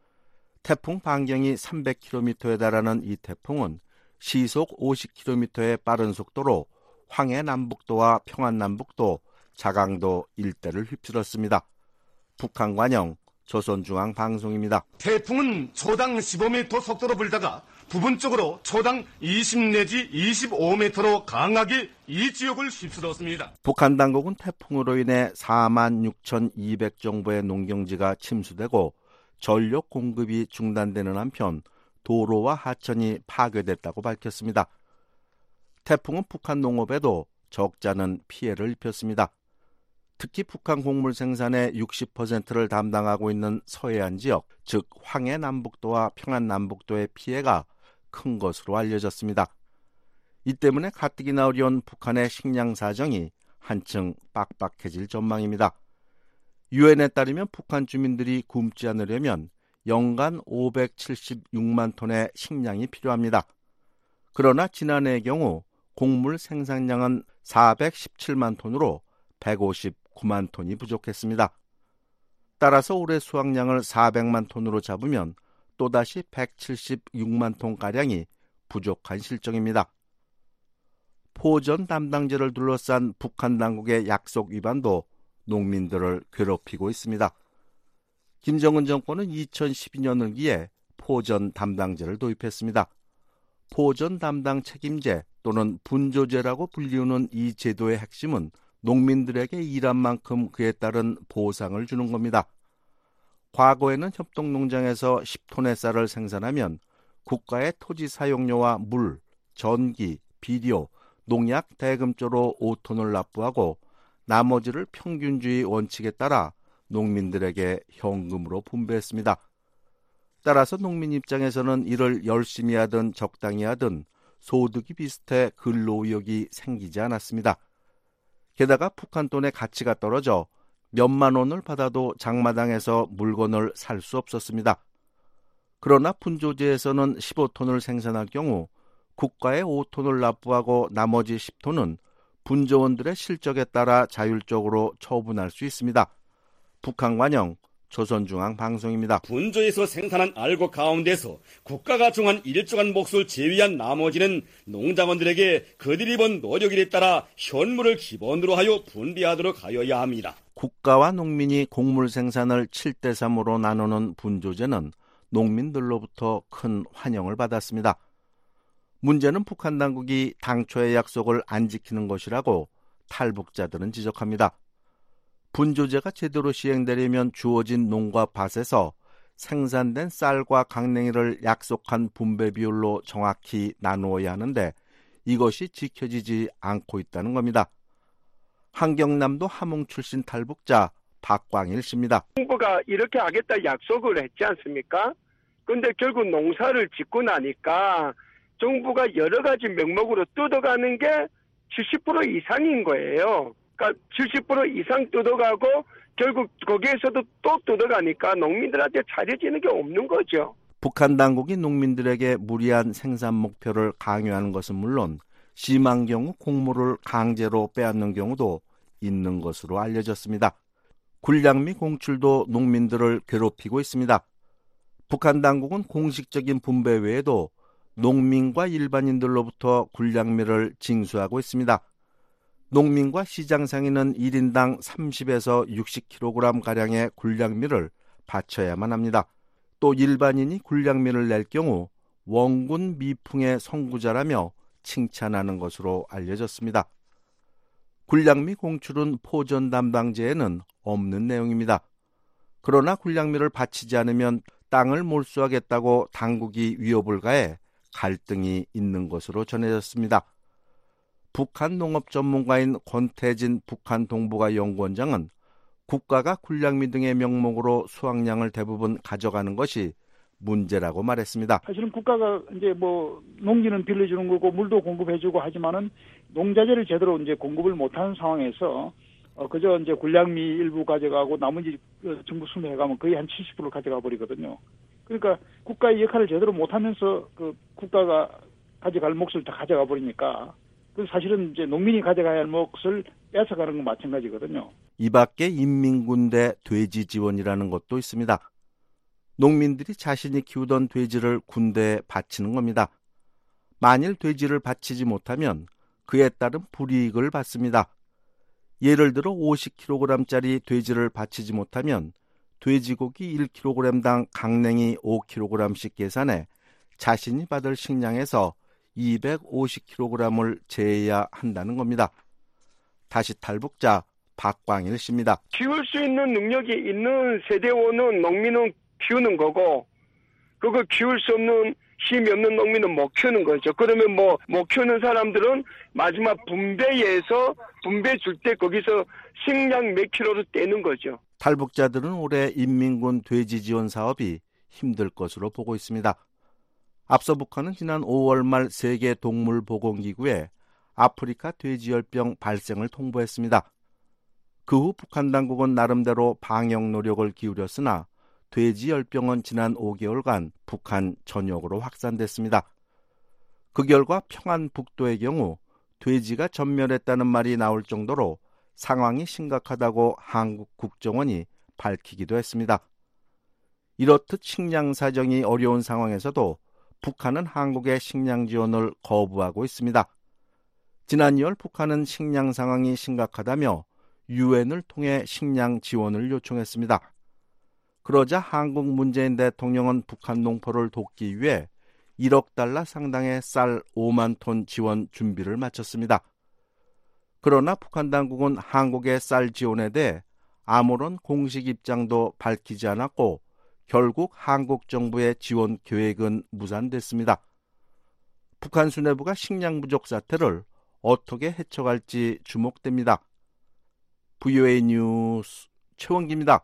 태풍 반경이 300km에 달하는 이 태풍은 시속 50km의 빠른 속도로 황해 남북도와 평안 남북도, 자강도 일대를 휩쓸었습니다. 북한 관영 조선중앙방송입니다.
태풍은 초당 15m 속도로 불다가 부분적으로 초당 20 내지 25m로 강하게 이 지역을 휩쓸었습니다.
북한 당국은 태풍으로 인해 46,200 정도의 농경지가 침수되고 전력 공급이 중단되는 한편 도로와 하천이 파괴됐다고 밝혔습니다. 태풍은 북한 농업에도 적지 않은 피해를 입혔습니다. 특히 북한 곡물 생산의 60%를 담당하고 있는 서해안 지역, 즉 황해 남북도와 평안 남북도의 피해가 큰 것으로 알려졌습니다. 이 때문에 가뜩이나 어려운 북한의 식량 사정이 한층 빡빡해질 전망입니다. 유엔에 따르면 북한 주민들이 굶지 않으려면 연간 576만 톤의 식량이 필요합니다. 그러나 지난해의 경우 곡물 생산량은 417만 톤으로 159만 톤이 부족했습니다. 따라서 올해 수확량을 400만 톤으로 잡으면 또다시 176만 톤가량이 부족한 실정입니다. 포전 담당제를 둘러싼 북한 당국의 약속 위반도 농민들을 괴롭히고 있습니다. 김정은 정권은 2012년을 기해 포전 담당제를 도입했습니다. 포전 담당 책임제 또는 분조제라고 불리우는 이 제도의 핵심은 농민들에게 일한 만큼 그에 따른 보상을 주는 겁니다. 과거에는 협동농장에서 10톤의 쌀을 생산하면 국가의 토지 사용료와 물, 전기, 비료, 농약 대금조로 5톤을 납부하고 나머지를 평균주의 원칙에 따라 농민들에게 현금으로 분배했습니다. 따라서 농민 입장에서는 이를 열심히 하든 적당히 하든 소득이 비슷해 근로의욕이 생기지 않았습니다. 게다가 북한 돈의 가치가 떨어져 몇만 원을 받아도 장마당에서 물건을 살 수 없었습니다. 그러나 분조제에서는 15톤을 생산할 경우 국가에 5톤을 납부하고 나머지 10톤은 분조원들의 실적에 따라 자율적으로 처분할 수 있습니다. 북한 관영 조선중앙방송입니다.
분조에서 생산한 알곡 가운데서 국가가 정한 일정한 몫을 제외한 나머지는 농장원들에게 그들이 번 노력에 따라 현물을 기본으로 하여 분배하도록 하여야 합니다.
국가와 농민이 곡물 생산을 7대3으로 나누는 분조제는 농민들로부터 큰 환영을 받았습니다. 문제는 북한 당국이 당초의 약속을 안 지키는 것이라고 탈북자들은 지적합니다. 분조제가 제대로 시행되려면 주어진 농과 밭에서 생산된 쌀과 강냉이를 약속한 분배 비율로 정확히 나누어야 하는데 이것이 지켜지지 않고 있다는 겁니다. 한경남도 함흥 출신 탈북자 박광일 씨입니다.
정부가 이렇게 하겠다 약속을 했지 않습니까? 그런데 결국 농사를 짓고 나니까 정부가 여러 가지 명목으로 뜯어가는 게 70% 이상인 거예요. 그러니까 70% 이상 뜯어가고 결국 거기에서도 또 뜯어가니까 농민들한테 잘해지는 게 없는 거죠.
북한 당국이 농민들에게 무리한 생산 목표를 강요하는 것은 물론 심한 경우 곡물을 강제로 빼앗는 경우도 있는 것으로 알려졌습니다. 군량미 공출도 농민들을 괴롭히고 있습니다. 북한 당국은 공식적인 분배 외에도 농민과 일반인들로부터 군량미를 징수하고 있습니다. 농민과 시장 상인은 1인당 30에서 60kg가량의 군량미를 바쳐야만 합니다. 또 일반인이 군량미를 낼 경우 원군 미풍의 선구자라며 칭찬하는 것으로 알려졌습니다. 군량미 공출은 포전 담당제에는 없는 내용입니다. 그러나 군량미를 바치지 않으면 땅을 몰수하겠다고 당국이 위협을 가해 갈등이 있는 것으로 전해졌습니다. 북한 농업 전문가인 권태진 북한 동북아 연구원장은 국가가 군량미 등의 명목으로 수확량을 대부분 가져가는 것이 문제라고 말했습니다.
사실은 국가가 이제 뭐 농지는 빌려주는 거고 물도 공급해주고 하지만은 농자재를 제대로 이제 공급을 못하는 상황에서 그저 이제 군량미 일부 가져가고 나머지 정부 수매해가면 거의 한 70% 가져가 버리거든요. 그러니까 국가의 역할을 제대로 못하면서 그 국가가 가져갈 몫을 다 가져가 버리니까 그 사실은 이제 농민이 가져가야 할 몫을 뺏어가는 건 마찬가지거든요.
이 밖에 인민군대 돼지 지원이라는 것도 있습니다. 농민들이 자신이 키우던 돼지를 군대에 바치는 겁니다. 만일 돼지를 바치지 못하면 그에 따른 불이익을 받습니다. 예를 들어 50kg짜리 돼지를 바치지 못하면 돼지고기 1kg당 강냉이 5kg씩 계산해 자신이 받을 식량에서 250kg을 제해야 한다는 겁니다. 다시 탈북자 박광일 씨입니다.
키울 수 있는 능력이 있는 세대원은 농민은 키우는 거고 그거 키울 수 없는 힘이 없는 농민은 못 키우는 거죠. 그러면 못 키우는 사람들은 마지막 분배해서 분배 줄 때 거기서 식량 몇 킬로로 떼는 거죠.
탈북자들은 올해 인민군 돼지 지원 사업이 힘들 것으로 보고 있습니다. 앞서 북한은 지난 5월 말 세계 동물보건기구에 아프리카 돼지열병 발생을 통보했습니다. 그 후 북한 당국은 나름대로 방역 노력을 기울였으나 돼지열병은 지난 5개월간 북한 전역으로 확산됐습니다. 그 결과 평안북도의 경우 돼지가 전멸했다는 말이 나올 정도로 상황이 심각하다고 한국 국정원이 밝히기도 했습니다. 이렇듯 식량 사정이 어려운 상황에서도 북한은 한국의 식량 지원을 거부하고 있습니다. 지난 2월 북한은 식량 상황이 심각하다며 유엔을 통해 식량 지원을 요청했습니다. 그러자 한국 문재인 대통령은 북한 농포를 돕기 위해 1억 달러 상당의 쌀 5만 톤 지원 준비를 마쳤습니다. 그러나 북한 당국은 한국의 쌀 지원에 대해 아무런 공식 입장도 밝히지 않았고 결국 한국 정부의 지원 계획은 무산됐습니다. 북한 수뇌부가 식량 부족 사태를 어떻게 헤쳐갈지 주목됩니다. VOA 뉴스 최원기입니다.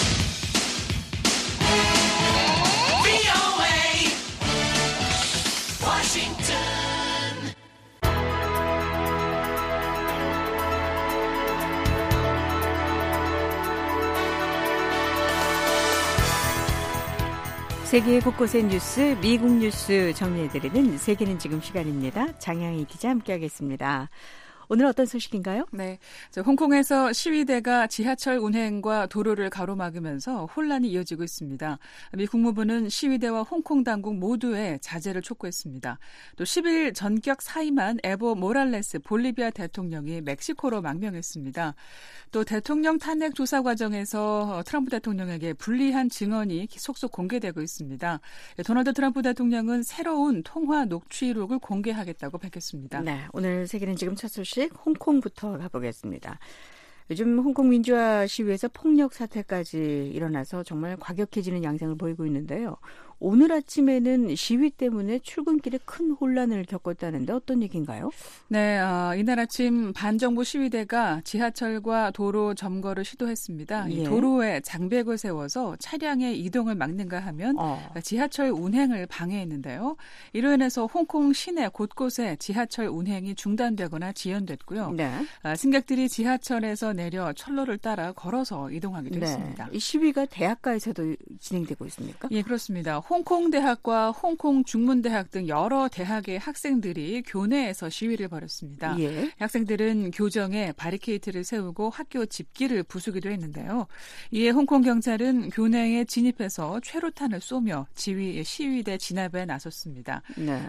세계 곳곳의 뉴스, 미국 뉴스 정리해드리는 세계는 지금 시간입니다. 장향희 기자 함께하겠습니다. 오늘 어떤 소식인가요?
네, 홍콩에서 시위대가 지하철 운행과 도로를 가로막으면서 혼란이 이어지고 있습니다. 미 국무부는 시위대와 홍콩 당국 모두의 자제를 촉구했습니다. 또 10일 전격 사임한 에보 모랄레스 볼리비아 대통령이 멕시코로 망명했습니다. 또 대통령 탄핵 조사 과정에서 트럼프 대통령에게 불리한 증언이 속속 공개되고 있습니다. 도널드 트럼프 대통령은 새로운 통화 녹취록을 공개하겠다고 밝혔습니다.
네, 오늘 세계는 지금 첫 소식 홍콩부터 가보겠습니다. 요즘 홍콩 민주화 시위에서 폭력 사태까지 일어나서 정말 과격해지는 양상을 보이고 있는데요. 오늘 아침에는 시위 때문에 출근길에 큰 혼란을 겪었다는데 어떤 얘기인가요?
네, 이날 아침 반정부 시위대가 지하철과 도로 점거를 시도했습니다.
예.
이 도로에 장벽을 세워서 차량의 이동을 막는가 하면 지하철 운행을 방해했는데요. 이로 인해서 홍콩 시내 곳곳에 지하철 운행이 중단되거나 지연됐고요.
네.
승객들이 지하철에서 내려 철로를 따라 걸어서 이동하기도 했습니다.
이 시위가 대학가에서도 진행되고 있습니까?
예, 그렇습니다. 홍콩 대학과 홍콩 중문대학 등 여러 대학의 학생들이 교내에서 시위를 벌였습니다.
예.
학생들은 교정에 바리케이트를 세우고 학교 집기를 부수기도 했는데요. 이에 홍콩 경찰은 교내에 진입해서 최루탄을 쏘며 시위대 진압에 나섰습니다.
네.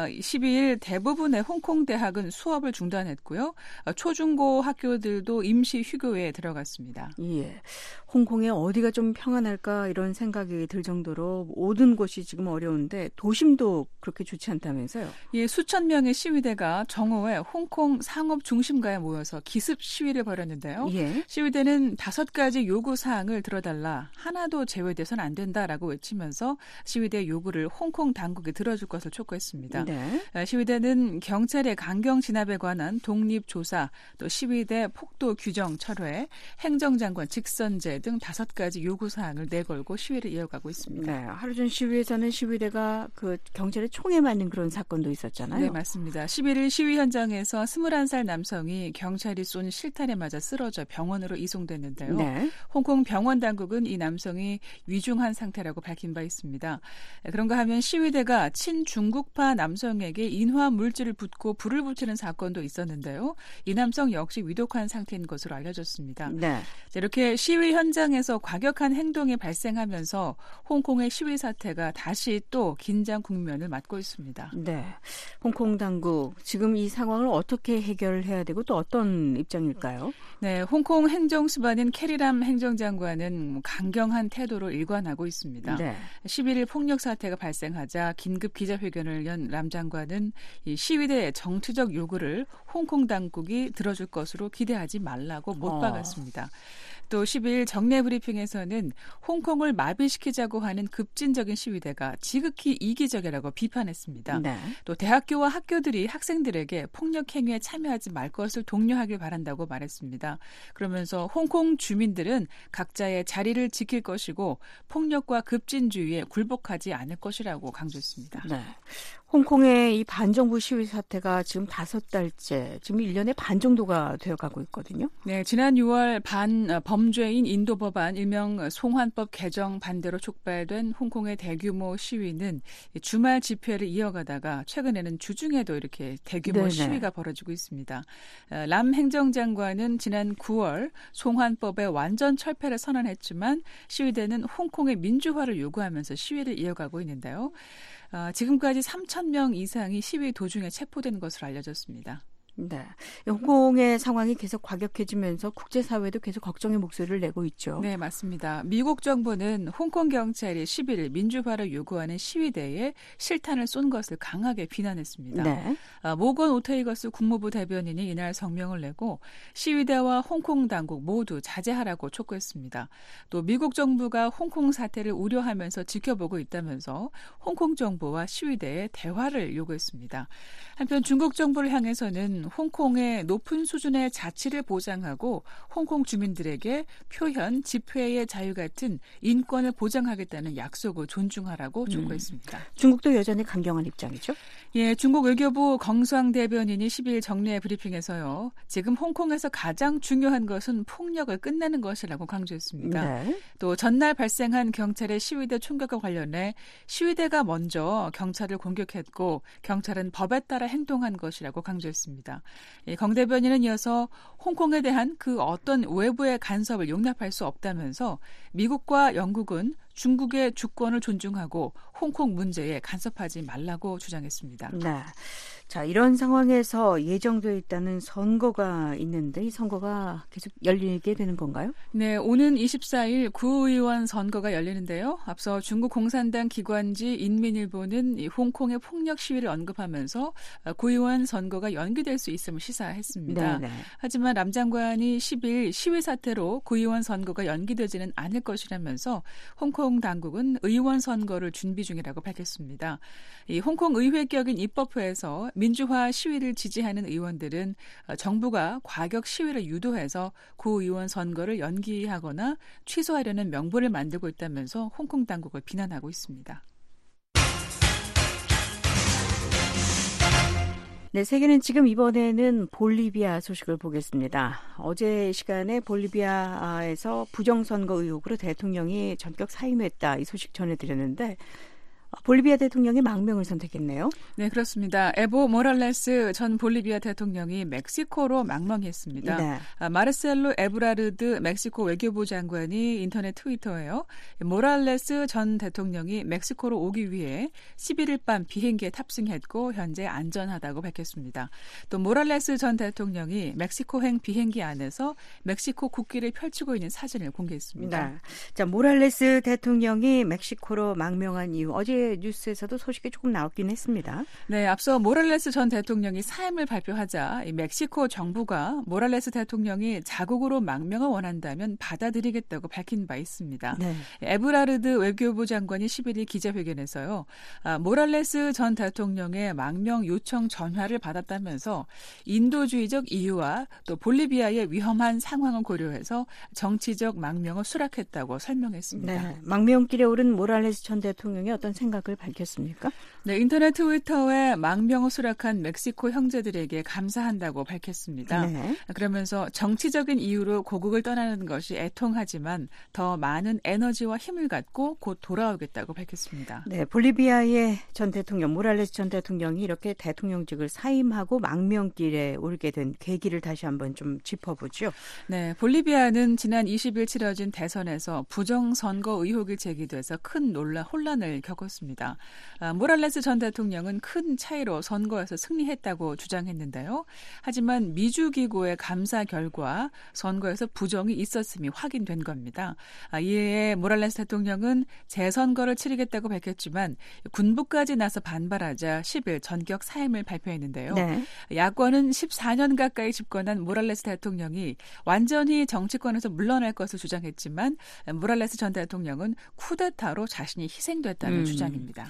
12일 대부분의 홍콩 대학은 수업을 중단했고요. 초중고 학교들도 임시 휴교에 들어갔습니다.
예. 홍콩에 어디가 좀 평안할까 이런 생각이 들 정도로 모든 노는 곳이 지금 어려운데 도심도 그렇게 좋지 않다면서요?
예, 수천 명의 시위대가 정오에 홍콩 상업 중심가에 모여서 기습 시위를 벌였는데요.
예.
시위대는 5가지 요구 사항을 들어달라, 하나도 제외돼서는 안 된다라고 외치면서 시위대 요구를 홍콩 당국에 들어줄 것을 촉구했습니다.
네.
시위대는 경찰의 강경 진압에 관한 독립조사, 또 시위대 폭도 규정 철회, 행정장관 직선제 등 5가지 요구 사항을 내걸고 시위를 이어가고 있습니다.
네, 하루 전 시위에서는 시위대가 그 경찰의 총에 맞는 그런 사건도 있었잖아요.
네, 맞습니다. 11일 시위 현장에서 21살 남성이 경찰이 쏜 실탄에 맞아 쓰러져 병원으로 이송됐는데요.
네.
홍콩 병원 당국은 이 남성이 위중한 상태라고 밝힌 바 있습니다. 그런가 하면 시위대가 친중국파 남성에게 인화 물질을 붓고 불을 붙이는 사건도 있었는데요. 이 남성 역시 위독한 상태인 것으로 알려졌습니다.
네.
이렇게 시위 현장에서 과격한 행동이 발생하면서 홍콩의 시위 사태가 다시 또 긴장 국면을 맞고 있습니다.
네, 홍콩 당국 지금 이 상황을 어떻게 해결해야 되고 또 어떤 입장일까요?
네, 홍콩 행정수반인 캐리람 행정장관은 강경한 태도로 일관하고 있습니다.
네.
11일 폭력 사태가 발생하자 긴급 기자회견을 연 람 장관은 이 시위대의 정치적 요구를 홍콩 당국이 들어줄 것으로 기대하지 말라고 못 박았습니다. 또 10일 정례 브리핑에서는 홍콩을 마비시키자고 하는 급진적인 시위대가 지극히 이기적이라고 비판했습니다.
네.
또 대학교와 학교들이 학생들에게 폭력 행위에 참여하지 말 것을 독려하길 바란다고 말했습니다. 그러면서 홍콩 주민들은 각자의 자리를 지킬 것이고 폭력과 급진주의에 굴복하지 않을 것이라고 강조했습니다.
네. 홍콩의 이 반정부 시위 사태가 지금 5달째, 지금 1년의 반 정도가 되어가고 있거든요.
네, 지난 6월 범죄인 인도 법안 일명 송환법 개정 반대로 촉발된 홍콩의 대규모 시위는 주말 집회를 이어가다가 최근에는 주중에도 이렇게 대규모
네네.
시위가 벌어지고 있습니다. 람 행정장관은 지난 9월 송환법의 완전 철폐를 선언했지만 시위대는 홍콩의 민주화를 요구하면서 시위를 이어가고 있는데요. 지금까지 3,000명 이상이 시위 도중에 체포된 것으로 알려졌습니다.
네, 홍콩의 상황이 계속 과격해지면서 국제사회도 계속 걱정의 목소리를 내고 있죠.
네, 맞습니다. 미국 정부는 홍콩 경찰이 11일 민주화를 요구하는 시위대에 실탄을 쏜 것을 강하게 비난했습니다.
네.
모건 오테이거스 국무부 대변인이 이날 성명을 내고 시위대와 홍콩 당국 모두 자제하라고 촉구했습니다. 또 미국 정부가 홍콩 사태를 우려하면서 지켜보고 있다면서 홍콩 정부와 시위대의 대화를 요구했습니다. 한편 중국 정부를 향해서는 홍콩의 높은 수준의 자치를 보장하고 홍콩 주민들에게 표현, 집회의 자유 같은 인권을 보장하겠다는 약속을 존중하라고 촉구했습니다.
중국도 여전히 강경한 입장이죠?
예, 중국 외교부 경수왕 대변인이 10일 정례 브리핑에서요. 지금 홍콩에서 가장 중요한 것은 폭력을 끝내는 것이라고 강조했습니다.
네. 또
전날 발생한 경찰의 시위대 총격과 관련해 시위대가 먼저 경찰을 공격했고 경찰은 법에 따라 행동한 것이라고 강조했습니다. 강 대변인은 이어서 홍콩에 대한 그 어떤 외부의 간섭을 용납할 수 없다면서 미국과 영국은 중국의 주권을 존중하고 홍콩 문제에 간섭하지 말라고 주장했습니다.
네. 자, 이런 상황에서 예정되어 있다는 선거가 있는데 이 선거가 계속 열리게 되는 건가요?
네, 오는 24일 구의원 선거가 열리는데요. 앞서 중국 공산당 기관지 인민일보는 이 홍콩의 폭력 시위를 언급하면서 구의원 선거가 연기될 수 있음을 시사했습니다.
네네.
하지만 람 장관이 10일 시위 사태로 구의원 선거가 연기되지는 않을 것이라면서 홍콩 당국은 의원 선거를 준비 중이라고 밝혔습니다. 이 홍콩 의회격인 입법회에서 민주화 시위를 지지하는 의원들은 정부가 과격 시위를 유도해서 구의원 선거를 연기하거나 취소하려는 명분을 만들고 있다면서 홍콩 당국을 비난하고 있습니다.
네, 세계는 지금 이번에는 볼리비아 소식을 보겠습니다. 어제 시간에 볼리비아에서 부정선거 의혹으로 대통령이 전격 사임했다 이 소식 전해드렸는데 볼리비아 대통령이 망명을 선택했네요.
네, 그렇습니다. 에보 모랄레스 전 볼리비아 대통령이 멕시코로 망명했습니다.
네.
마르셀로 에브라르드 멕시코 외교부 장관이 인터넷 트위터에요. 모랄레스 전 대통령이 멕시코로 오기 위해 11일 밤 비행기에 탑승했고 현재 안전하다고 밝혔습니다. 또 모랄레스 전 대통령이 멕시코행 비행기 안에서 멕시코 국기를 펼치고 있는 사진을 공개했습니다.
네. 자, 모랄레스 대통령이 멕시코로 망명한 이유 어제 뉴스에서도 소식이 조금 나왔긴 했습니다.
네, 앞서 모랄레스 전 대통령이 사임을 발표하자 이 멕시코 정부가 모랄레스 대통령이 자국으로 망명을 원한다면 받아들이겠다고 밝힌 바 있습니다.
네.
에브라르드 외교부 장관이 11일 기자회견에서요. 모랄레스 전 대통령의 망명 요청 전화를 받았다면서 인도주의적 이유와 또 볼리비아의 위험한 상황을 고려해서 정치적 망명을 수락했다고 설명했습니다.
네, 망명길에 오른 모랄레스 전 대통령이 어떤 생각을 밝혔습니까?
네, 인터넷 트위터에 망명을 수락한 멕시코 형제들에게 감사한다고 밝혔습니다.
네.
그러면서 정치적인 이유로 고국을 떠나는 것이 애통하지만 더 많은 에너지와 힘을 갖고 곧 돌아오겠다고 밝혔습니다.
네, 볼리비아의 전 대통령 모랄레스 전 대통령이 이렇게 대통령직을 사임하고 망명길에 오르게 된 계기를 다시 한번 좀 짚어보죠.
네, 볼리비아는 지난 20일 치러진 대선에서 부정선거 의혹이 제기돼서 큰 혼란을 겪었습니다. 모랄레스 전 대통령은 큰 차이로 선거에서 승리했다고 주장했는데요. 하지만 미주기구의 감사 결과 선거에서 부정이 있었음이 확인된 겁니다. 이에 모랄레스 대통령은 재선거를 치르겠다고 밝혔지만 군부까지 나서 반발하자 10일 전격 사임을 발표했는데요.
네.
야권은 14년 가까이 집권한 모랄레스 대통령이 완전히 정치권에서 물러날 것을 주장했지만 모랄레스 전 대통령은 쿠데타로 자신이 희생됐다는 주장입니다.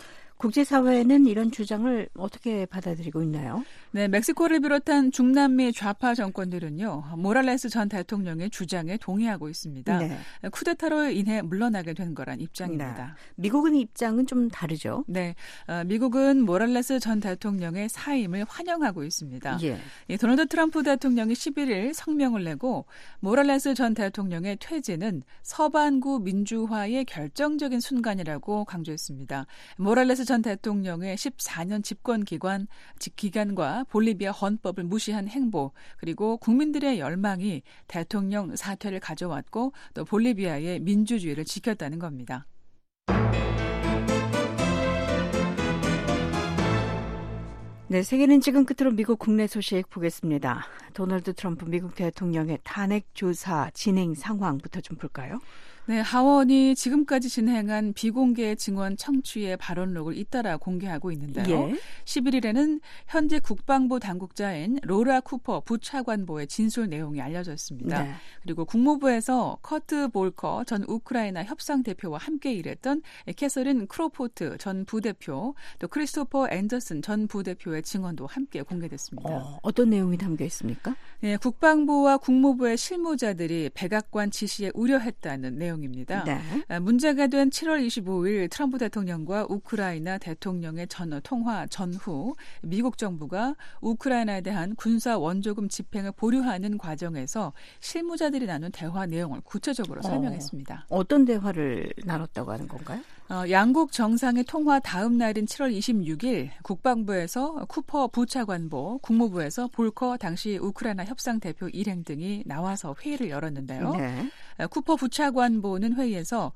국제사회는 이런 주장을 어떻게 받아들이고 있나요?
네, 멕시코를 비롯한 중남미 좌파 정권들은요, 모랄레스 전 대통령의 주장에 동의하고 있습니다.
네.
쿠데타로 인해 물러나게 된 거란 입장입니다.
네. 미국은 입장은 좀 다르죠?
네, 미국은 모랄레스 전 대통령의 사임을 환영하고 있습니다.
예.
도널드 트럼프 대통령이 11일 성명을 내고 모랄레스 전 대통령의 퇴진은 서반구 민주화의 결정적인 순간이라고 강조했습니다. 모랄레스 전 대통령의 14년 집권 기간과 볼리비아 헌법을 무시한 행보 그리고 국민들의 열망이 대통령 사퇴를 가져왔고 또 볼리비아의 민주주의를 지켰다는 겁니다.
네, 세계는 지금 끝으로 미국 국내 소식 보겠습니다. 도널드 트럼프 미국 대통령의 탄핵 조사 진행 상황부터 좀 볼까요?
네, 하원이 지금까지 진행한 비공개 증언 청취의 발언록을 잇따라 공개하고 있는데요.
예.
11일에는 현재 국방부 당국자인 로라 쿠퍼 부차관보의 진술 내용이 알려졌습니다.
네.
그리고 국무부에서 커트 볼커 전 우크라이나 협상대표와 함께 일했던 캐서린 크로포트 전 부대표, 또 크리스토퍼 앤더슨 전 부대표의 증언도 함께 공개됐습니다.
어떤 내용이 담겨 있습니까?
네, 국방부와 국무부의 실무자들이 백악관 지시에 우려했다는 내용입니다.
네.
문제가 된 7월 25일 트럼프 대통령과 우크라이나 대통령의 통화 전후 미국 정부가 우크라이나에 대한 군사 원조금 집행을 보류하는 과정에서 실무자들이 나눈 대화 내용을 구체적으로 설명했습니다.
어떤 대화를 나눴다고 하는 건가요?
양국 정상의 통화 다음 날인 7월 26일 국방부에서 쿠퍼 부차관보, 국무부에서 볼커 당시 우크라이나 협상대표 일행 등이 나와서 회의를 열었는데요.
네.
쿠퍼 부차관보는 회의에서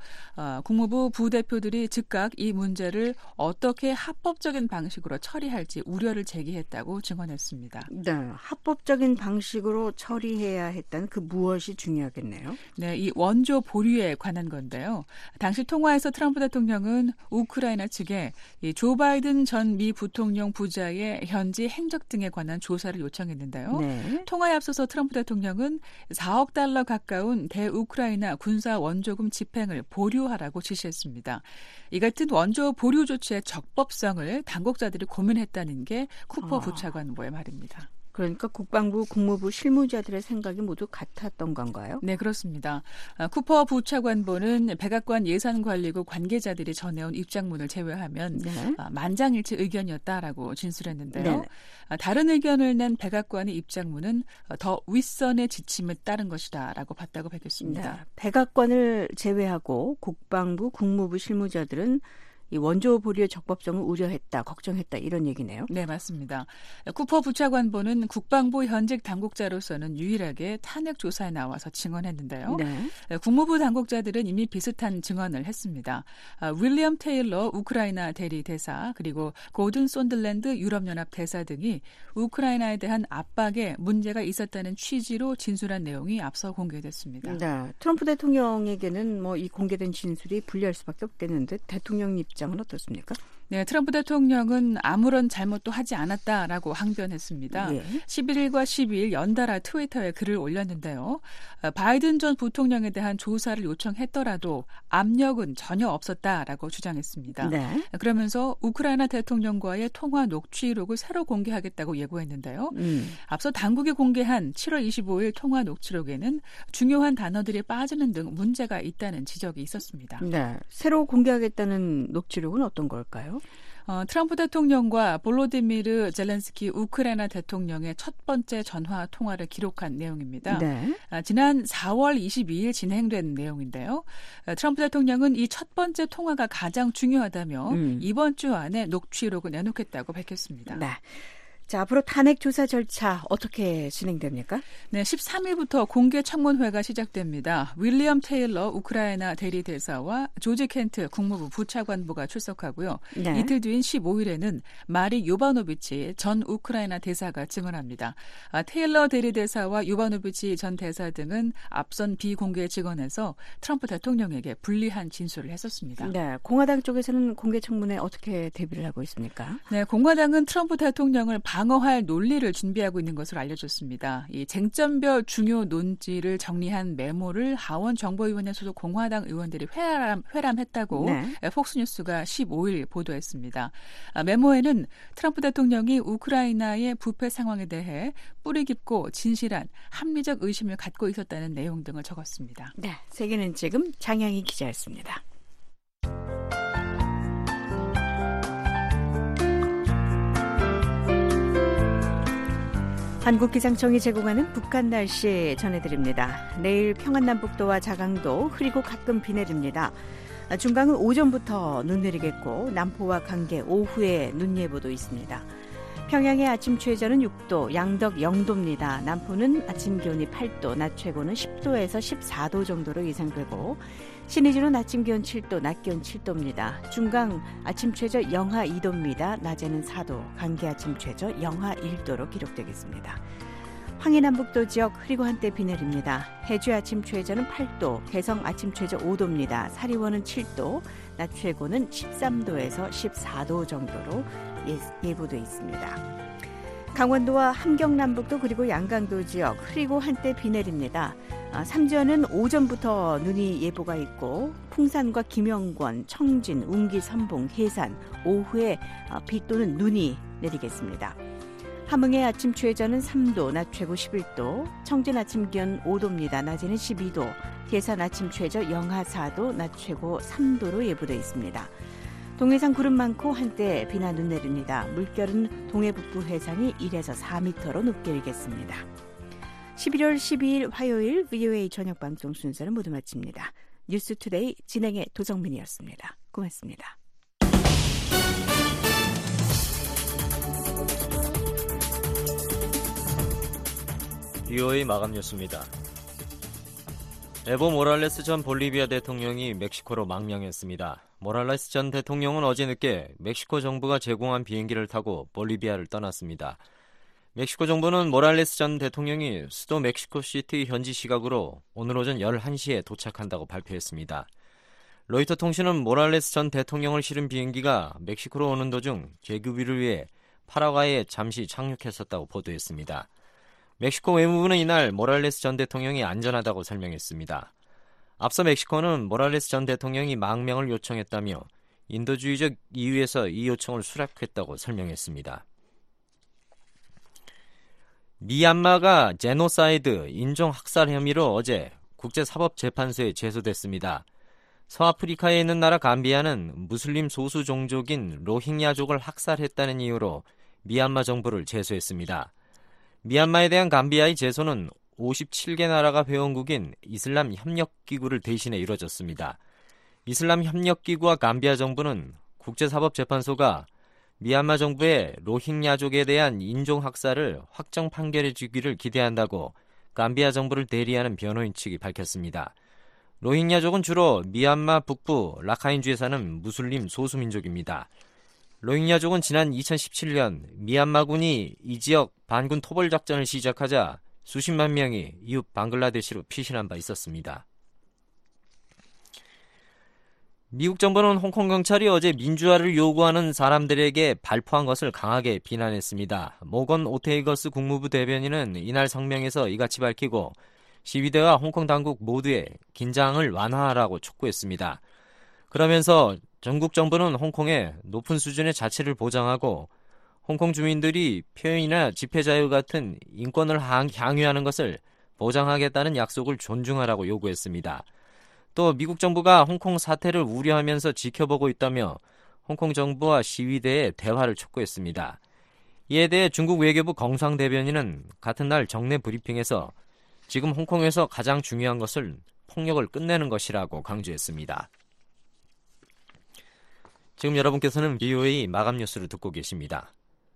국무부 부대표들이 즉각 이 문제를 어떻게 합법적인 방식으로 처리할지 우려를 제기했다고 증언했습니다.
네, 합법적인 방식으로 처리해야 했다는 그 무엇이 중요하겠네요.
네, 이 원조 보류에 관한 건데요. 당시 통화에서 트럼프 대통령은 우크라이나 측에 이 조 바이든 전 미 부통령 부자의 현지 행적 등에 관한 조사를 요청했는데요.
네.
통화에 앞서서 트럼프 대통령은 4억 달러 가까운 대우크라이나 군사 원조금 집행을 보류하라고 지시했습니다. 이 같은 원조 보류 조치의 적법성을 당국자들이 고민했다는 게 쿠퍼 부차관보의 말입니다.
그러니까 국방부, 국무부 실무자들의 생각이 모두 같았던 건가요?
네, 그렇습니다. 쿠퍼 부차관보는 백악관 예산관리국 관계자들이 전해온 입장문을 제외하면
네.
만장일치 의견이었다라고 진술했는데요.
네.
다른 의견을 낸 백악관의 입장문은 더 윗선의 지침에 따른 것이다라고 봤다고 밝혔습니다.
네. 백악관을 제외하고 국방부, 국무부 실무자들은 이 원조 보류의 적법성을 우려했다, 걱정했다 이런 얘기네요.
네, 맞습니다. 쿠퍼 부차관보는 국방부 현직 당국자로서는 유일하게 탄핵 조사에 나와서 증언했는데요.
네.
국무부 당국자들은 이미 비슷한 증언을 했습니다. 윌리엄 테일러 우크라이나 대리 대사 그리고 고든 손들랜드 유럽연합 대사 등이 우크라이나에 대한 압박에 문제가 있었다는 취지로 진술한 내용이 앞서 공개됐습니다.
네, 트럼프 대통령에게는 뭐 이 공개된 진술이 불리할 수밖에 없겠는데 대통령 입장은 어떻습니까?
네, 트럼프 대통령은 아무런 잘못도 하지 않았다라고 항변했습니다.
예.
11일과 12일 연달아 트위터에 글을 올렸는데요. 바이든 전 부통령에 대한 조사를 요청했더라도 압력은 전혀 없었다라고 주장했습니다.
네.
그러면서 우크라이나 대통령과의 통화 녹취록을 새로 공개하겠다고 예고했는데요. 앞서 당국이 공개한 7월 25일 통화 녹취록에는 중요한 단어들이 빠지는 등 문제가 있다는 지적이 있었습니다.
네, 새로 공개하겠다는 녹취록은 어떤 걸까요?
트럼프 대통령과 볼로디미르 젤렌스키 우크라이나 대통령의 첫 번째 전화 통화를 기록한 내용입니다.
네.
지난 4월 22일 진행된 내용인데요. 트럼프 대통령은 이 첫 번째 통화가 가장 중요하다며 이번 주 안에 녹취록을 내놓겠다고 밝혔습니다.
네. 자, 앞으로 탄핵 조사 절차 어떻게 진행됩니까?
네, 13일부터 공개 청문회가 시작됩니다. 윌리엄 테일러 우크라이나 대리 대사와 조지 켄트 국무부 부차관보가 출석하고요.
네.
이틀 뒤인 15일에는 마리 요바노비치 전 우크라이나 대사가 증언합니다. 테일러 대리 대사와 요바노비치 전 대사 등은 앞선 비공개 증언에서 트럼프 대통령에게 불리한 진술을 했었습니다.
네, 공화당 쪽에서는 공개 청문회 어떻게 대비를 하고 있습니까?
네, 공화당은 트럼프 대통령을 방어할 논리를 준비하고 있는 것으로 알려졌습니다. 이 쟁점별 중요 논지를 정리한 메모를 하원 정보위원회 소속 공화당 의원들이 회람했다고
네.
폭스뉴스가 15일 보도했습니다. 메모에는 트럼프 대통령이 우크라이나의 부패 상황에 대해 뿌리 깊고 진실한 합리적 의심을 갖고 있었다는 내용 등을 적었습니다.
네, 세계는 지금 장양희 기자였습니다. 한국기상청이 제공하는 북한 날씨 전해드립니다. 내일 평안남북도와 자강도 흐리고 가끔 비 내립니다. 중강은 오전부터 눈 내리겠고 남포와 강계 오후에 눈 예보도 있습니다. 평양의 아침 최저는 6도, 양덕 0도입니다. 남포는 아침 기온이 8도, 낮 최고는 10도에서 14도 정도로 예상되고 신의주는 아침 기온 7도, 낮 기온 7도입니다. 중강 아침 최저 영하 2도입니다. 낮에는 4도, 강계 아침 최저 영하 1도로 기록되겠습니다. 황해남북도 지역 흐리고 한때 비 내립니다. 해주 아침 최저는 8도, 개성 아침 최저 5도입니다. 사리원은 7도, 낮 최고는 13도에서 14도 정도로 예보돼 있습니다. 강원도와 함경남북도 그리고 양강도 지역 흐리고 한때 비 내립니다. 삼전은 오전부터 눈이 예보가 있고 풍산과 김영권, 청진, 운기, 선봉, 해산 오후에 비 또는 눈이 내리겠습니다. 함흥의 아침 최저는 3도, 낮 최고 11도, 청진 아침 기온 5도입니다. 낮에는 12도, 계산 아침 최저 영하 4도, 낮 최고 3도로 예보돼 있습니다. 동해상 구름 많고 한때 비나 눈 내립니다. 물결은 동해 북부 해상이 1에서 4m로 높게 일겠습니다. 11월 12일 화요일 VOA 저녁 방송 순서는 모두 마칩니다. 뉴스투데이 진행의 도정민이었습니다. 고맙습니다.
VOA 마감 뉴스입니다. 에보 모랄레스 전 볼리비아 대통령이 멕시코로 망명했습니다. 모랄레스 전 대통령은 어제 늦게 멕시코 정부가 제공한 비행기를 타고 볼리비아를 떠났습니다. 멕시코 정부는 모랄레스 전 대통령이 수도 멕시코시티 현지 시각으로 오늘 오전 11시에 도착한다고 발표했습니다. 로이터 통신은 모랄레스 전 대통령을 실은 비행기가 멕시코로 오는 도중 재급유를 위해 파라과이에 잠시 착륙했었다고 보도했습니다. 멕시코 외무부는 이날 모랄레스 전 대통령이 안전하다고 설명했습니다. 앞서 멕시코는 모랄레스 전 대통령이 망명을 요청했다며 인도주의적 이유에서 이 요청을 수락했다고 설명했습니다. 미얀마가 제노사이드, 인종학살 혐의로 어제 국제사법재판소에 제소됐습니다. 서아프리카에 있는 나라 감비아는 무슬림 소수 종족인 로힝야족을 학살했다는 이유로 미얀마 정부를 제소했습니다. 미얀마에 대한 감비아의 제소는 57개 나라가 회원국인 이슬람 협력기구를 대신해 이뤄졌습니다. 이슬람 협력기구와 감비아 정부는 국제사법재판소가 미얀마 정부의 로힝야족에 대한 인종학살을 확정 판결해 주기를 기대한다고 감비아 정부를 대리하는 변호인 측이 밝혔습니다. 로힝야족은 주로 미얀마 북부 라카인주에 사는 무슬림 소수민족입니다. 로힝야족은 지난 2017년 미얀마군이 이 지역 반군 토벌 작전을 시작하자 수십만 명이 이웃 방글라데시로 피신한 바 있었습니다. 미국 정부는 홍콩 경찰이 어제 민주화를 요구하는 사람들에게 발포한 것을 강하게 비난했습니다. 모건 오테이거스 국무부 대변인은 이날 성명에서 이같이 밝히고 시위대와 홍콩 당국 모두의 긴장을 완화하라고 촉구했습니다. 그러면서 전국 정부는 홍콩에 높은 수준의 자치를 보장하고 홍콩 주민들이 표현이나 집회 자유 같은 인권을 향유하는 것을 보장하겠다는 약속을 존중하라고 요구했습니다. 또 미국 정부가 홍콩 사태를 우려하면서 지켜보고 있다며 홍콩 정부와 시위대의 대화를 촉구했습니다. 이에 대해 중국 외교부 경상 대변인은 같은 날 정례 브리핑에서 지금 홍콩에서 가장 중요한 것은 폭력을 끝내는 것이라고 강조했습니다. 지금 여러분께서는 VOA 마감 뉴스를 듣고 계십니다.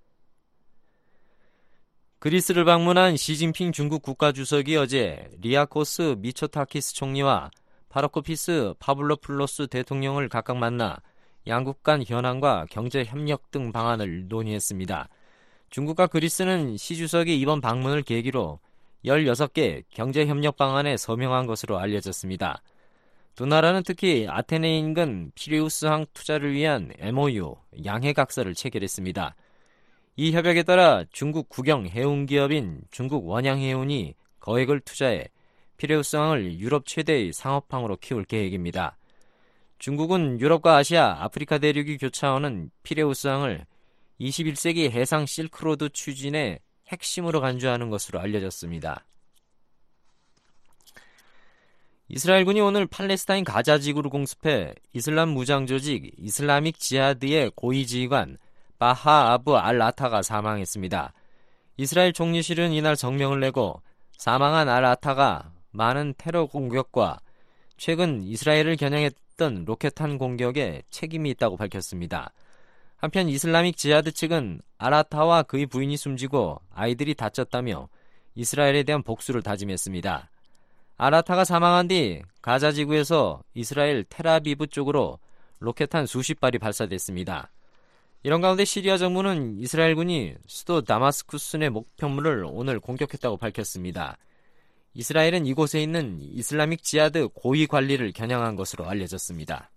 그리스를 방문한 시진핑 중국 국가주석이 어제 리아코스 미초타키스 총리와 파라코피스 파블로플로스 대통령을 각각 만나 양국 간 현안과 경제 협력 등 방안을 논의했습니다. 중국과 그리스는 시 주석이 이번 방문을 계기로 16개 경제 협력 방안에 서명한 것으로 알려졌습니다. 두 나라는 특히 아테네 인근 피레우스항 투자를 위한 MOU 양해각서를 체결했습니다. 이 협약에 따라 중국 국영 해운기업인 중국 원양해운이 거액을 투자해 피레우스항을 유럽 최대의 상업항으로 키울 계획입니다. 중국은 유럽과 아시아, 아프리카 대륙이 교차하는 피레우스항을 21세기 해상 실크로드 추진의 핵심으로 간주하는 것으로 알려졌습니다. 이스라엘군이 오늘 팔레스타인 가자 지구를 공습해 이슬람 무장 조직 이슬라믹 지하드의 고위 지휘관 바하 아부 알-아타가 사망했습니다. 이스라엘 총리실은 이날 성명을 내고 사망한 알-아타가 많은 테러 공격과 최근 이스라엘을 겨냥했던 로켓탄 공격에 책임이 있다고 밝혔습니다. 한편 이슬라믹 지하드 측은 알-아타와 그의 부인이 숨지고 아이들이 다쳤다며 이스라엘에 대한 복수를 다짐했습니다. 알-아타가 사망한 뒤 가자 지구에서 이스라엘 텔아비브 쪽으로 로켓탄 수십 발이 발사됐습니다. 이런 가운데 시리아 정부는 이스라엘군이 수도 다마스쿠스 내 목표물을 오늘 공격했다고 밝혔습니다. 이스라엘은 이곳에 있는 이슬라믹 지하드 고위 관리를 겨냥한 것으로 알려졌습니다.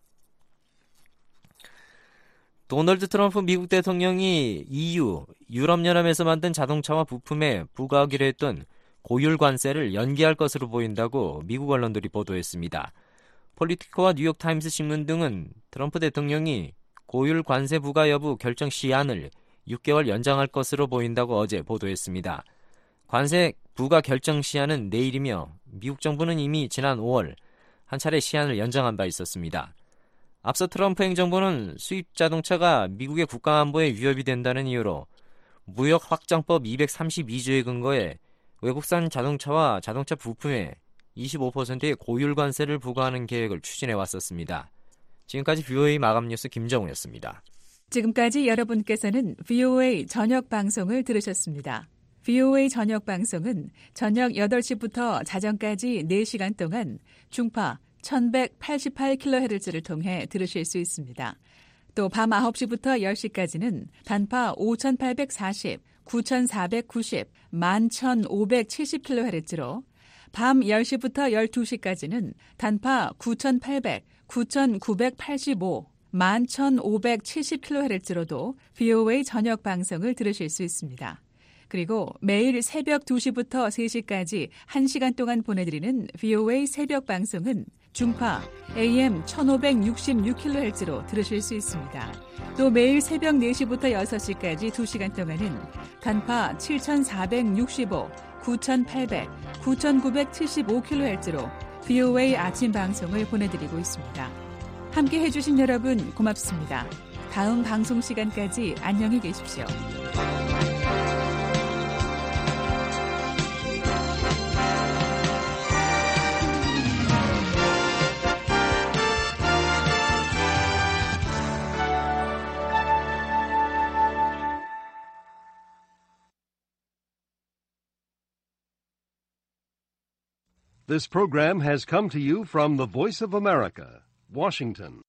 도널드 트럼프 미국 대통령이 EU, 유럽연합에서 만든 자동차와 부품에 부과하기로 했던 고율 관세를 연기할 것으로 보인다고 미국 언론들이 보도했습니다. 폴리티코와 뉴욕타임스 신문 등은 트럼프 대통령이 고율 관세 부과 여부 결정 시한을 6개월 연장할 것으로 보인다고 어제 보도했습니다. 관세 부과 결정 시한은 내일이며 미국 정부는 이미 지난 5월 한 차례 시한을 연장한 바 있었습니다. 앞서 트럼프 행정부는 수입 자동차가 미국의 국가안보에 위협이 된다는 이유로 무역 확장법 232조에 근거해 외국산 자동차와 자동차 부품에 25%의 고율 관세를 부과하는 계획을 추진해 왔었습니다. 지금까지 VOA 마감 뉴스 김정우였습니다.
지금까지 여러분께서는 VOA 저녁 방송을 들으셨습니다. VOA 저녁 방송은 저녁 8시부터 자정까지 4시간 동안 중파 1188kHz를 통해 들으실 수 있습니다. 또 밤 9시부터 10시까지는 단파 5840, 9490, 11570kHz로 밤 10시부터 12시까지는 단파 9800, 9985, 11570kHz로도 VOA 저녁 방송을 들으실 수 있습니다. 그리고 매일 새벽 2시부터 3시까지 1시간 동안 보내드리는 VOA 새벽 방송은 중파 AM 1566kHz로 들으실 수 있습니다. 또 매일 새벽 4시부터 6시까지 2시간 동안은 단파 7465, 9800, 9975kHz로 VOA 아침 방송을 보내드리고 있습니다. 함께 해주신 여러분 고맙습니다. 다음 방송 시간까지 안녕히 계십시오.
This program has come to you from the Voice of America, Washington.